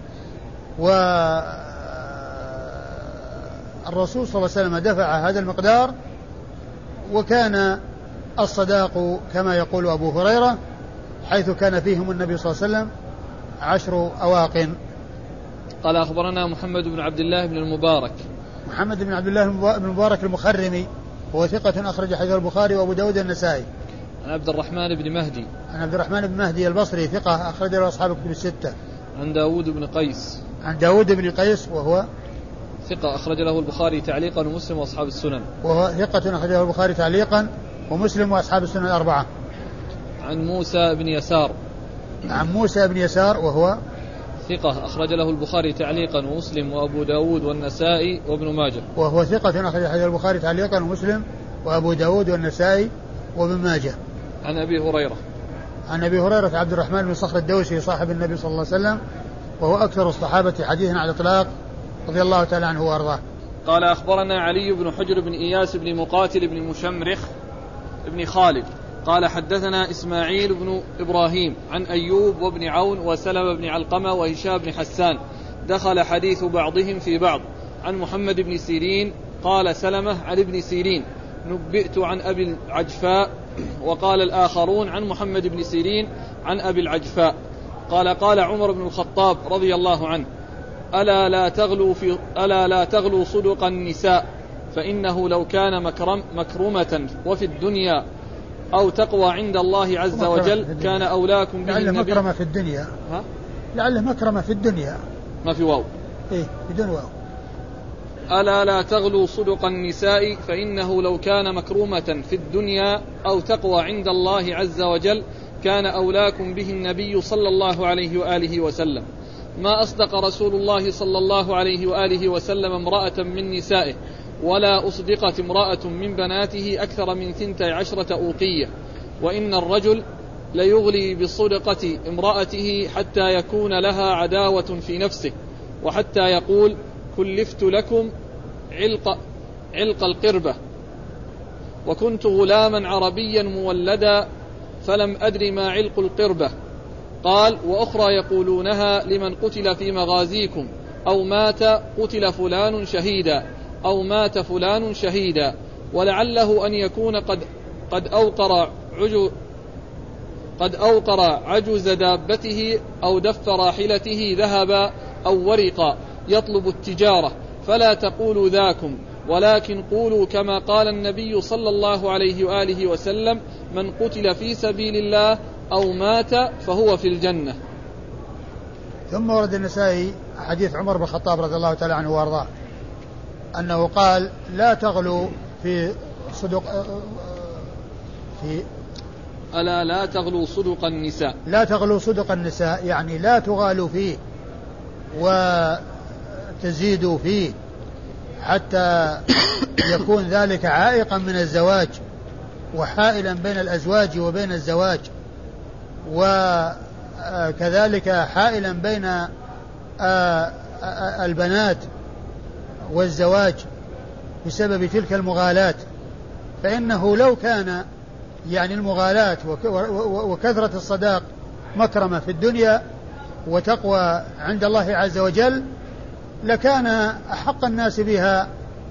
والرسول صلى الله عليه وسلم دفع هذا المقدار، وكان الصداق كما يقول أبو هريرة حيث كان فيهم النبي صلى الله عليه وسلم 10 أواق. قال أخبرنا محمد بن عبد الله بن المبارك. محمد بن عبد الله بن المبارك المخرمي، هو ثقة أخرج حديث البخاري وأبو داود النسائي. عن عبد الرحمن بن مهدي. عن عبد الرحمن بن مهدي البصري ثقة أخرج له أصحاب الكتب 6. عن داود بن قيس. عن داود بن قيس وهو ثقة أخرج له البخاري تعليقا ومسلم وأصحاب السنن. وهو ثقة أخرج له البخاري تعليقا ومسلم وأصحاب السنن 4. عن موسى بن يسار. عن موسى بن يسار وهو ثقة أخرج له البخاري تعليقا ومسلم وأبو داود والنسائي وابن ماجه. وهو ثقة أخرج حديث البخاري تعليقا ومسلم وأبو داود والنسائي وابن ماجه. عن أبي هريرة. عن أبي هريرة عبد الرحمن بن صخر الدوسي صاحب النبي صلى الله عليه وسلم، وهو أكثر الصحابة حديثا على الإطلاق رضي الله تعالى عنه وأرضاه. قال أخبرنا علي بن حجر بن إياس بن مقاتل بن مشمرخ بن خالد قال حدثنا إسماعيل بن إبراهيم عن أيوب وابن عون وسلم بن علقمة وهشام بن حسان دخل حديث بعضهم في بعض. عن محمد بن سيرين قال سلمة عن ابن سيرين نبئت عن أبي العجفاء، وقال الآخرون عن محمد بن سيرين عن أبي العجفاء. قال عمر بن الخطاب رضي الله عنه: ألا لا تغلوا صدق النساء، فإنه لو كان مكرمة وفي الدنيا أو تقوى عند الله عز وجل كان أولاكم به النبي. لعله مكرمة في الدنيا. لعله مكرمة في الدنيا. ما في واو. إيه بدون واو. ألا لا تغلوا صدق النساء، فإنه لو كان مكرمة في الدنيا أو تقوى عند الله عز وجل كان أولاكم به النبي صلى الله عليه وآله وسلم. ما أصدق رسول الله صلى الله عليه وآله وسلم امرأة من نسائه، ولا أصدقت امرأة من بناته أكثر من 12 أوقية. وإن الرجل ليغلي بصدقة امرأته حتى يكون لها عداوة في نفسه، وحتى يقول: كلفت لكم علق القربة، وكنت غلاما عربيا مولدا فلم أدر ما علق القربة. قال: وأخرى يقولونها لمن قتل في مغازيكم، أو مات قتل فلان شهيدا، أو مات فلان شهيدا، ولعله أن يكون قد عجز دابته أو دف راحلته ذهبا أو ورقا يطلب التجارة فلا تقولوا ذاكم ولكن قولوا كما قال النبي صلى الله عليه وآله وسلم من قتل في سبيل الله أو مات فهو في الجنة. ثم ورد النسائي حديث عمر بن الخطاب رضي الله تعالى عنه وارضاه أنه قال لا تغلوا في صدق ألا لا تغلوا صدق النساء، لا تغلوا صدق النساء يعني لا تغالوا فيه وتزيدوا فيه حتى يكون ذلك عائقا من الزواج وحائلا بين الأزواج وبين الزواج، وكذلك حائلا بين البنات والزواج بسبب تلك المغالاة. فإنه لو كان يعني المغالاة وكثرة الصداق مكرمة في الدنيا وتقوى عند الله عز وجل لكان أحق الناس بها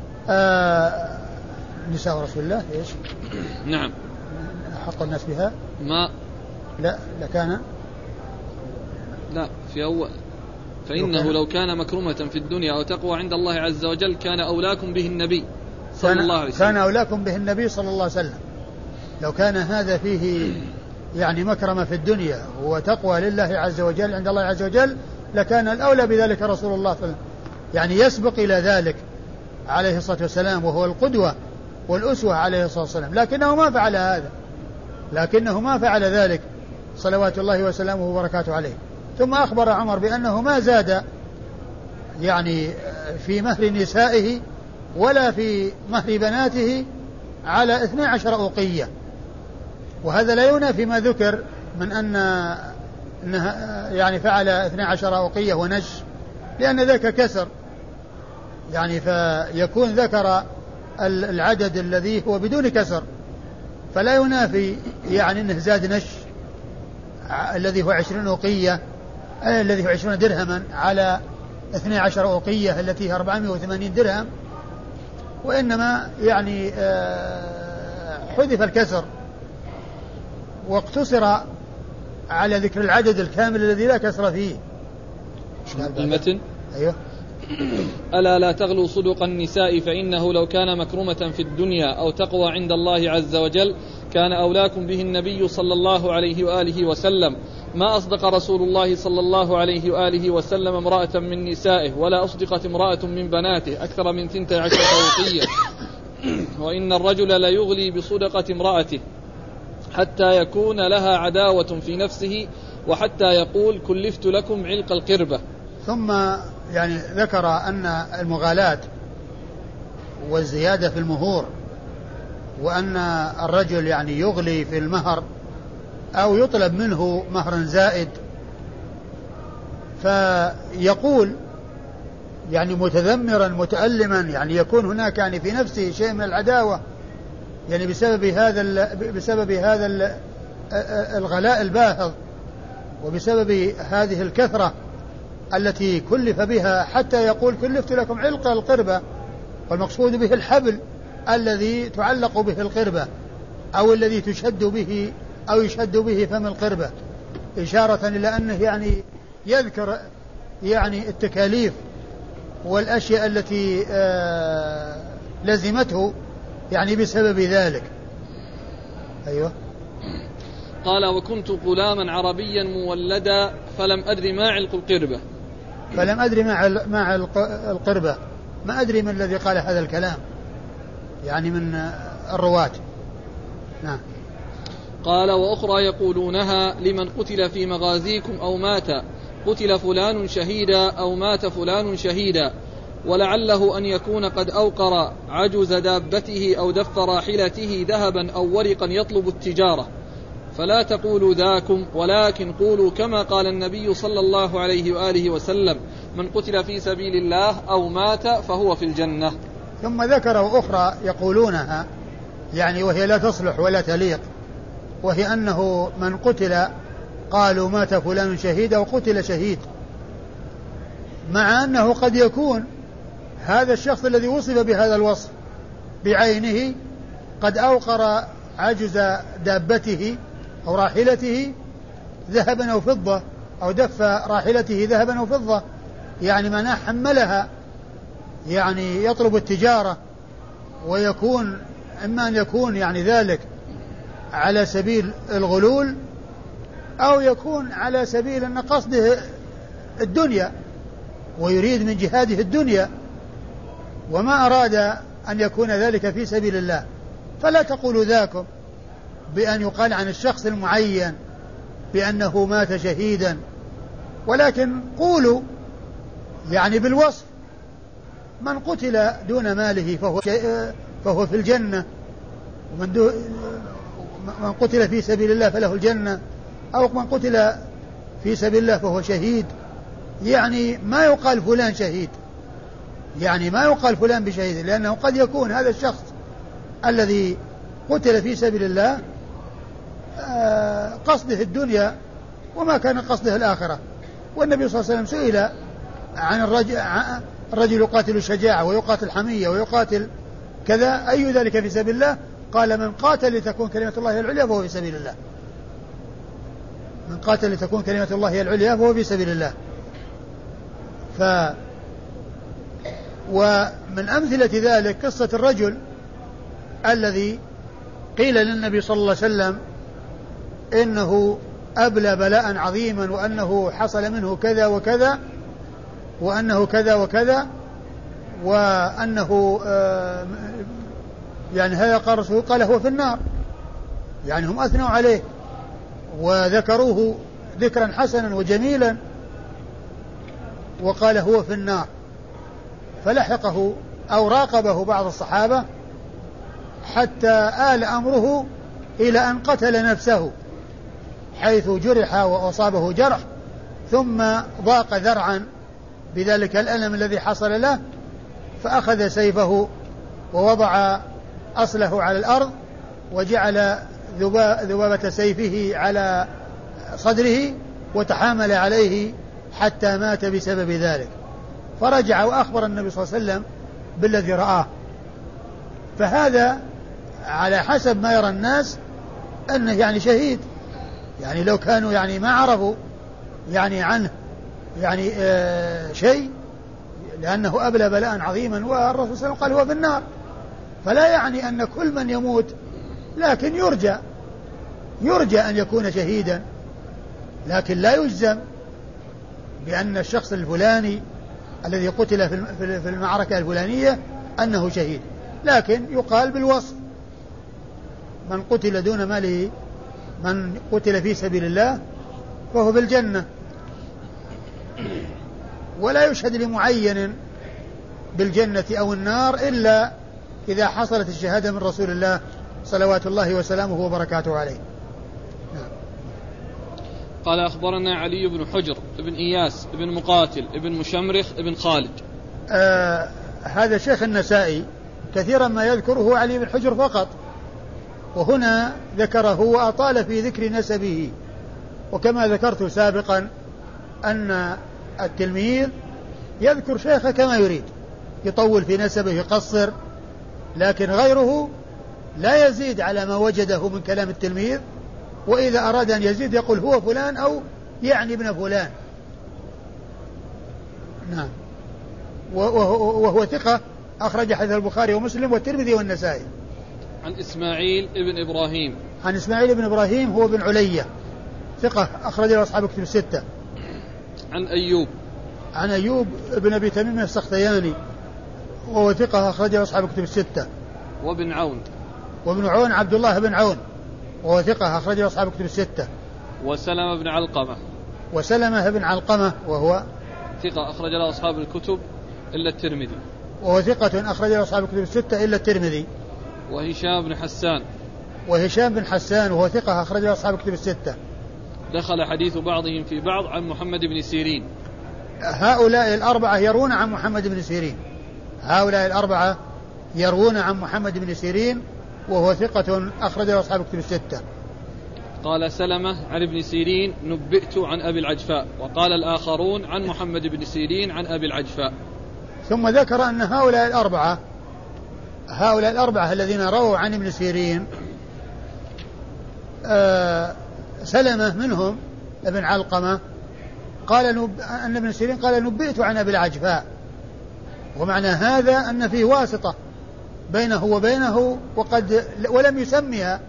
نساء رسول الله. إيش؟ نعم أحق الناس بها ما لا لكان لا في أول فإنه لو كان مكرمة في الدنيا أو تقوى عند الله عز وجل كان أولاكم به النبي صلى الله عليه وسلم. كان أولاكم به النبي صلى الله عليه وسلم. لو كان هذا فيه يعني مكرمة في الدنيا وتقوى لله عز وجل عند الله عز وجل لكان الأولى بذلك رسول الله صلى الله عليه وسلم، يعني يسبق إلى ذلك عليه الصلاة والسلام وهو القدوة والأسوة عليه الصلاة والسلام، لكنه ما فعل هذا، لكنه ما فعل ذلك صلوات الله وسلامه وبركاته عليه. ثم أخبر عمر بأنه ما زاد يعني في مهر نسائه ولا في مهر بناته على 12 أوقية، وهذا لا ينافي ما ذكر من أنه يعني فعل 12 أوقية ونش، لأن ذاك كسر يعني فيكون ذكر العدد الذي هو بدون كسر، فلا ينافي يعني أنه زاد نش الذي هو 20 أوقية الذي هو 20 درهما على 12 أوقية التي هي 480 درهم، وإنما يعني حذف الكسر واقتصر على ذكر العدد الكامل الذي لا كسر فيه. المتن أيوه ألا لا تغلوا صدق النساء فإنه لو كان مكرمة في الدنيا أو تقوى عند الله عز وجل كان أولاكم به النبي صلى الله عليه وآله وسلم. ما أصدق رسول الله صلى الله عليه وآله وسلم امرأة من نسائه ولا أصدقت امرأة من بناته أكثر من 12 أوقية، وإن الرجل لا يغلي بصدقة امرأته حتى يكون لها عداوة في نفسه وحتى يقول كلفت لكم علق القربة. ثم يعني ذكر أن المغالاة والزيادة في المهور وأن الرجل يعني يغلي في المهر أو يطلب منه مهر زائد فيقول يعني متذمرا متألما، يعني يكون هناك يعني في نفسه شيء من العداوة يعني بسبب هذا الغلاء الباهظ وبسبب هذه الكثرة التي كلف بها حتى يقول كلفت لكم علق القربة، والمقصود به الحبل الذي تعلق به القربة أو الذي تشد به أو يشد به فم القربة، إشارة إلى أنه يعني يذكر يعني التكاليف والأشياء التي لزمته يعني بسبب ذلك. أيوة. قال وكنت غلاما عربيا مولدا فلم أدري ما علق القربة. فلم أدري ما القربة، ما أدري من الذي قال هذا الكلام يعني من الرواة. نعم. قال وأخرى يقولونها لمن قتل في مغازيكم أو مات قتل فلان شهيدا أو مات فلان شهيدا، ولعله أن يكون قد أوقر عجز دابته أو دف راحلته ذهبا أو ورقا يطلب التجارة، فلا تقولوا ذاكم ولكن قولوا كما قال النبي صلى الله عليه وآله وسلم من قتل في سبيل الله أو مات فهو في الجنة. ثم ذكروا أخرى يقولونها يعني وهي لا تصلح ولا تليق، وهي أنه من قتل قالوا مات فلان شهيد أو قتل شهيد، مع أنه قد يكون هذا الشخص الذي وصف بهذا الوصف بعينه قد أوقر عجز دابته أو راحلته ذهبا أو فضة، أو دف راحلته ذهبا أو فضة، يعني معناه حملها، يعني يطلب التجارة، ويكون إما أن يكون يعني ذلك على سبيل الغلول، أو يكون على سبيل أن قصده الدنيا ويريد من جهاده الدنيا، وما أراد أن يكون ذلك في سبيل الله. فلا تقولوا ذاكم بأن يقال عن الشخص المعين بأنه مات شهيدا، ولكن قولوا يعني بالوصف: من قتل دون ماله فهو في الجنة، من قتل في سبيل الله فله الجنة، أو من قتل في سبيل الله فهو شهيد. يعني ما يقال فلان شهيد، يعني ما يقال فلان بشهيد، لأنه قد يكون هذا الشخص الذي قتل في سبيل الله قصده الدنيا وما كان قصده الآخرة. والنبي صلى الله عليه وسلم سئل عن الرجل يقاتل الشجاعة ويقاتل حمية ويقاتل كذا، أي ذلك في سبيل الله؟ قال: من قاتل لتكون كلمة الله العليا فهو في سبيل الله. من قاتل لتكون كلمة الله العليا فهو في سبيل الله. ومن أمثلة ذلك قصة الرجل الذي قيل للنبي صلى الله عليه وسلم إنه أبلى بلاء عظيما، وأنه حصل منه كذا وكذا، وأنه كذا وكذا، وأنه يعني هذا قال رسول، قال هو في النار. يعني هم أثنوا عليه وذكروه ذكرا حسنا وجميلا، وقال هو في النار. فلحقه أو راقبه بعض الصحابة حتى آل أمره إلى أن قتل نفسه، حيث جرح وأصابه جرح، ثم ضاق ذرعا بذلك الألم الذي حصل له، فأخذ سيفه ووضع أصله على الأرض، وجعل ذبابة سيفه على صدره وتحامل عليه حتى مات بسبب ذلك. فرجع وأخبر النبي صلى الله عليه وسلم بالذي رآه. فهذا على حسب ما يرى الناس أنه يعني شهيد، يعني لو كانوا يعني ما عرفوا يعني عنه يعني شيء، لأنه أبلى بلاء عظيما، والرسول صلى الله عليه وسلم قال هو في النار. فلا يعني أن كل من يموت، لكن يرجى أن يكون شهيدا، لكن لا يجزم بأن الشخص الفلاني الذي قتل في المعركة الفلانية أنه شهيد، لكن يقال بالوصف: من قتل دون ماله، من قتل في سبيل الله فهو في الجنة. ولا يشهد لمعين بالجنة أو النار إلا إذا حصلت الشهادة من رسول الله صلوات الله وسلامه وبركاته عليه. قال: أخبرنا علي بن حجر ابن إياس ابن مقاتل ابن مشمرخ ابن خالد. هذا شيخ النسائي كثيرا ما يذكره علي بن حجر فقط، وهنا ذكره وأطال في ذكر نسبه. وكما ذكرت سابقا أن التلميذ يذكر شيخه كما يريد، يطول في نسبه يقصر، لكن غيره لا يزيد على ما وجده من كلام التلميذ، وإذا أراد أن يزيد يقول هو فلان أو يعني ابن فلان. نعم. وهو ثقة أخرج حديث البخاري ومسلم والترمذي والنسائي. عن إسماعيل ابن إبراهيم. عن إسماعيل ابن إبراهيم هو بن علية، ثقة أخرج له أصحاب الكتب الستة. عن أيوب. عن أيوب ابن أبي تميم السختياني وهو ثقة أخرج له أصحاب الكتب الستة. وابن عون. وابن عون عبد الله بن عون وهو ثقة أخرج له أصحاب الكتب الستة. وسلمة بن علقمة. وسلمة بن علقمة وهو ثقة أخرج له أصحاب الكتب إلا الترمذي. وهو ثقة أخرج له أصحاب الكتب الستة إلا الترمذي. وهشام بن حسان. وهشام بن حسان وهو ثقة أخرج له أصحاب الكتب الستة. دخل حديث بعضهم في بعض عن محمد بن سيرين. هؤلاء الأربعة يروون عن محمد بن سيرين. هؤلاء الأربعة يروون عن محمد بن سيرين وهو ثقة أخرج له أصحاب الكتب الستة. قال سلمة عن ابن سيرين نبئت عن أبي العجفاء، وقال الآخرون عن محمد بن سيرين عن أبي العجفاء. ثم ذكر أن هؤلاء الأربعة الذين رووا عن ابن سيرين سلمة منهم ابن علقمة قال أن ابن سيرين قال نبئت عن أبي العجفاء، ومعنى هذا أن فيه واسطة بينه وبينه ولم يسميها،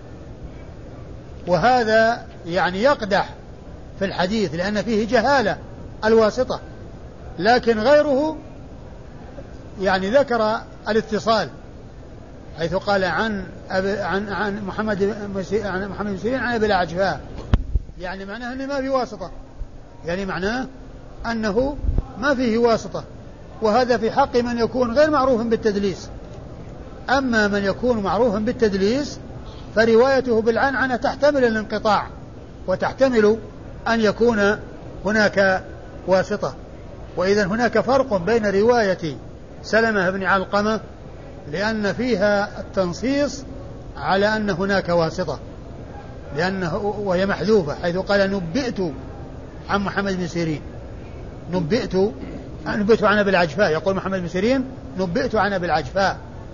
وهذا يعني يقدح في الحديث لأن فيه جهالة الواسطة، لكن غيره يعني ذكر الاتصال حيث قال عن محمد بن سيرين عن أبي العجفاء، يعني معناه أنه ما في واسطة، يعني معناه أنه ما فيه واسطة، وهذا في حق من يكون غير معروف بالتدليس. أما من يكون معروفا بالتدليس فروايته بالعنعنة تحتمل الانقطاع وتحتمل أن يكون هناك واسطة. وإذا هناك فرق بين رواية سلمة بن علقمة لأن فيها التنصيص على أن هناك واسطة لأنه وهي محذوفة حيث قال نبئت عن محمد بن سيرين، نبئت عن أبي العجفاء، يقول محمد بن سيرين نبئت عن أبي العجفاء.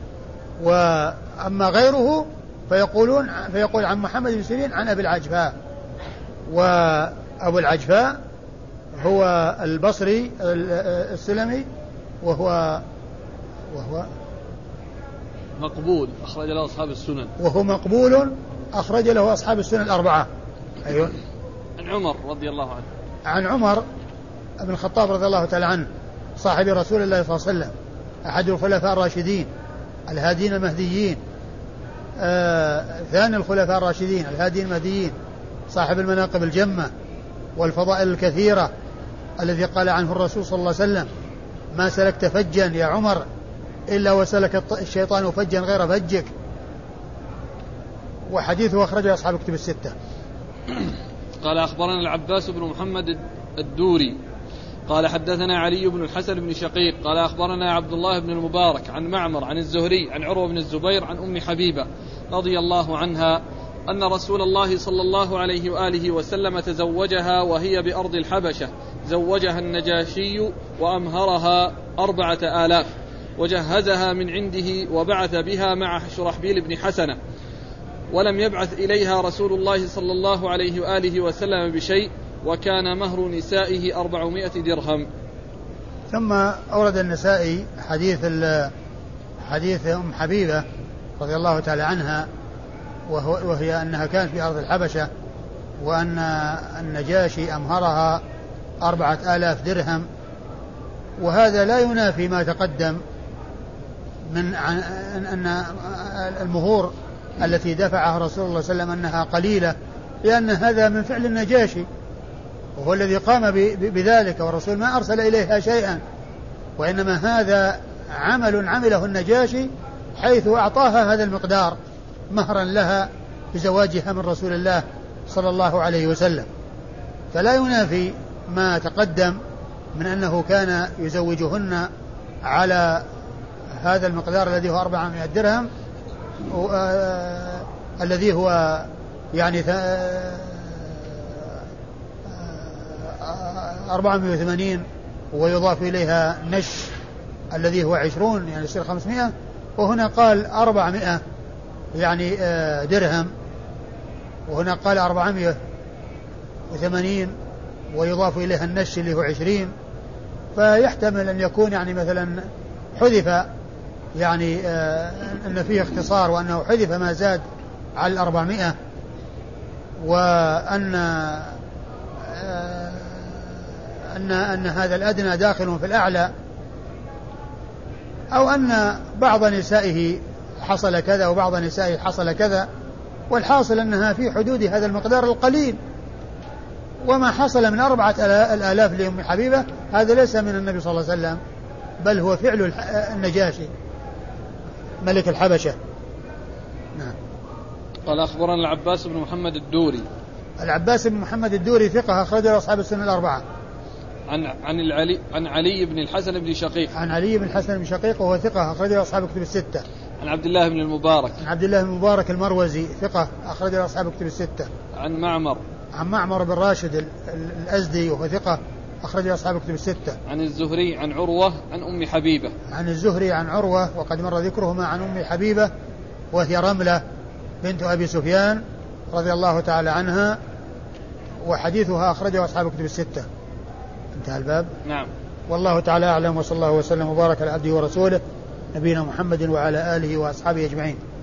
وأما غيره فيقول عن محمد بن سيرين عن أبي العجفاء، وأبو العجفاء هو البصري السلمي وهو مقبول أخرج له أصحاب السنن، وهو مقبول أخرج له أصحاب السنن الأربعة. أيوة. عن عمر رضي الله عنه، عن عمر بن الخطاب رضي الله تعالى عنه صاحب رسول الله صلى الله عليه وسلم أحد الخلفاء الراشدين الهادين المهديين، ثاني الخلفاء الراشدين الهادين المهديين، صاحب المناقب الجمة والفضائل الكثيرة، الذي قال عنه الرسول صلى الله عليه وسلم ما سلكت فجا يا عمر إلا وسلك الشيطان فجا غير فجك. وحديثه أخرجه أصحاب كتب الستة. قال أخبرنا العباس بن محمد الدوري قال حدثنا علي بن الحسن بن شقيق قال أخبرنا عبد الله بن المبارك عن معمر عن الزهري عن عروة بن الزبير عن أم حبيبة رضي الله عنها أن رسول الله صلى الله عليه وآله وسلم تزوجها وهي بأرض الحبشة، زوجها النجاشي وأمهرها 4000 وجهزها من عنده وبعث بها مع شرحبيل بن حسنة، ولم يبعث إليها رسول الله صلى الله عليه وآله وسلم بشيء، وكان مهر نسائه 400 درهم. ثم أورد النسائي حديث أم حبيبة رضي الله تعالى عنها، وهي أنها كانت في أرض الحبشة، وأن النجاشي أمهرها 4000 درهم، وهذا لا ينافي ما تقدم من أن المهور التي دفعها رسول الله صلى الله عليه وسلم أنها قليلة، لأن هذا من فعل النجاشي وهو الذي قام بذلك، والرسول ما أرسل إليها شيئا، وإنما هذا عمل عمله النجاشي حيث أعطاها هذا المقدار مهرا لها بزواجها من رسول الله صلى الله عليه وسلم. فلا ينافي ما تقدم من أنه كان يزوجهن على هذا المقدار الذي هو 400 درهم، الذي هو يعني 480 ويضاف إليها نش الذي هو 20 يعني يصير 500، وهنا قال 400 يعني درهم، وهنا قال 480 ويضاف إليها النش اللي هو 20، فيحتمل أن يكون يعني مثلا حذف يعني أن فيه اختصار وأنه حذف ما زاد على 400، وأن أن هذا الأدنى داخل في الأعلى، أو أن بعض نسائه حصل كذا وبعض نسائه حصل كذا، والحاصل أنها في حدود هذا المقدار القليل. وما حصل من 4000 لأم حبيبة هذا ليس من النبي صلى الله عليه وسلم، بل هو فعل النجاشي ملك الحبشة. نعم. قال أخبرنا العباس بن محمد الدوري. العباس بن محمد الدوري ثقة أخرجه أصحاب السنن الأربعة. عن علي بن الحسن بن شقيق. عن علي بن الحسن بن شقيق وهو ثقة أخرجه أصحاب الكتب الستة. عن عبد الله بن المبارك. عن عبد الله بن المبارك المروزي ثقة أخرجه أصحاب الكتب الستة. عن معمر بن راشد الأزدي وهو ثقة أخرجه أصحاب الكتب الستة. عن الزهري عن عروة عن أم حبيبة. عن الزهري عن عروة وقد مر ذكرهما عن أم حبيبة وهي رملة بنت أبي سفيان رضي الله تعالى عنها، وحديثها أخرجه أصحاب الكتب الستة. انتهى الباب. نعم. والله تعالى أعلم، وصلى الله وسلم وبارك على عبده ورسوله نبينا محمد وعلى آله وأصحابه أجمعين.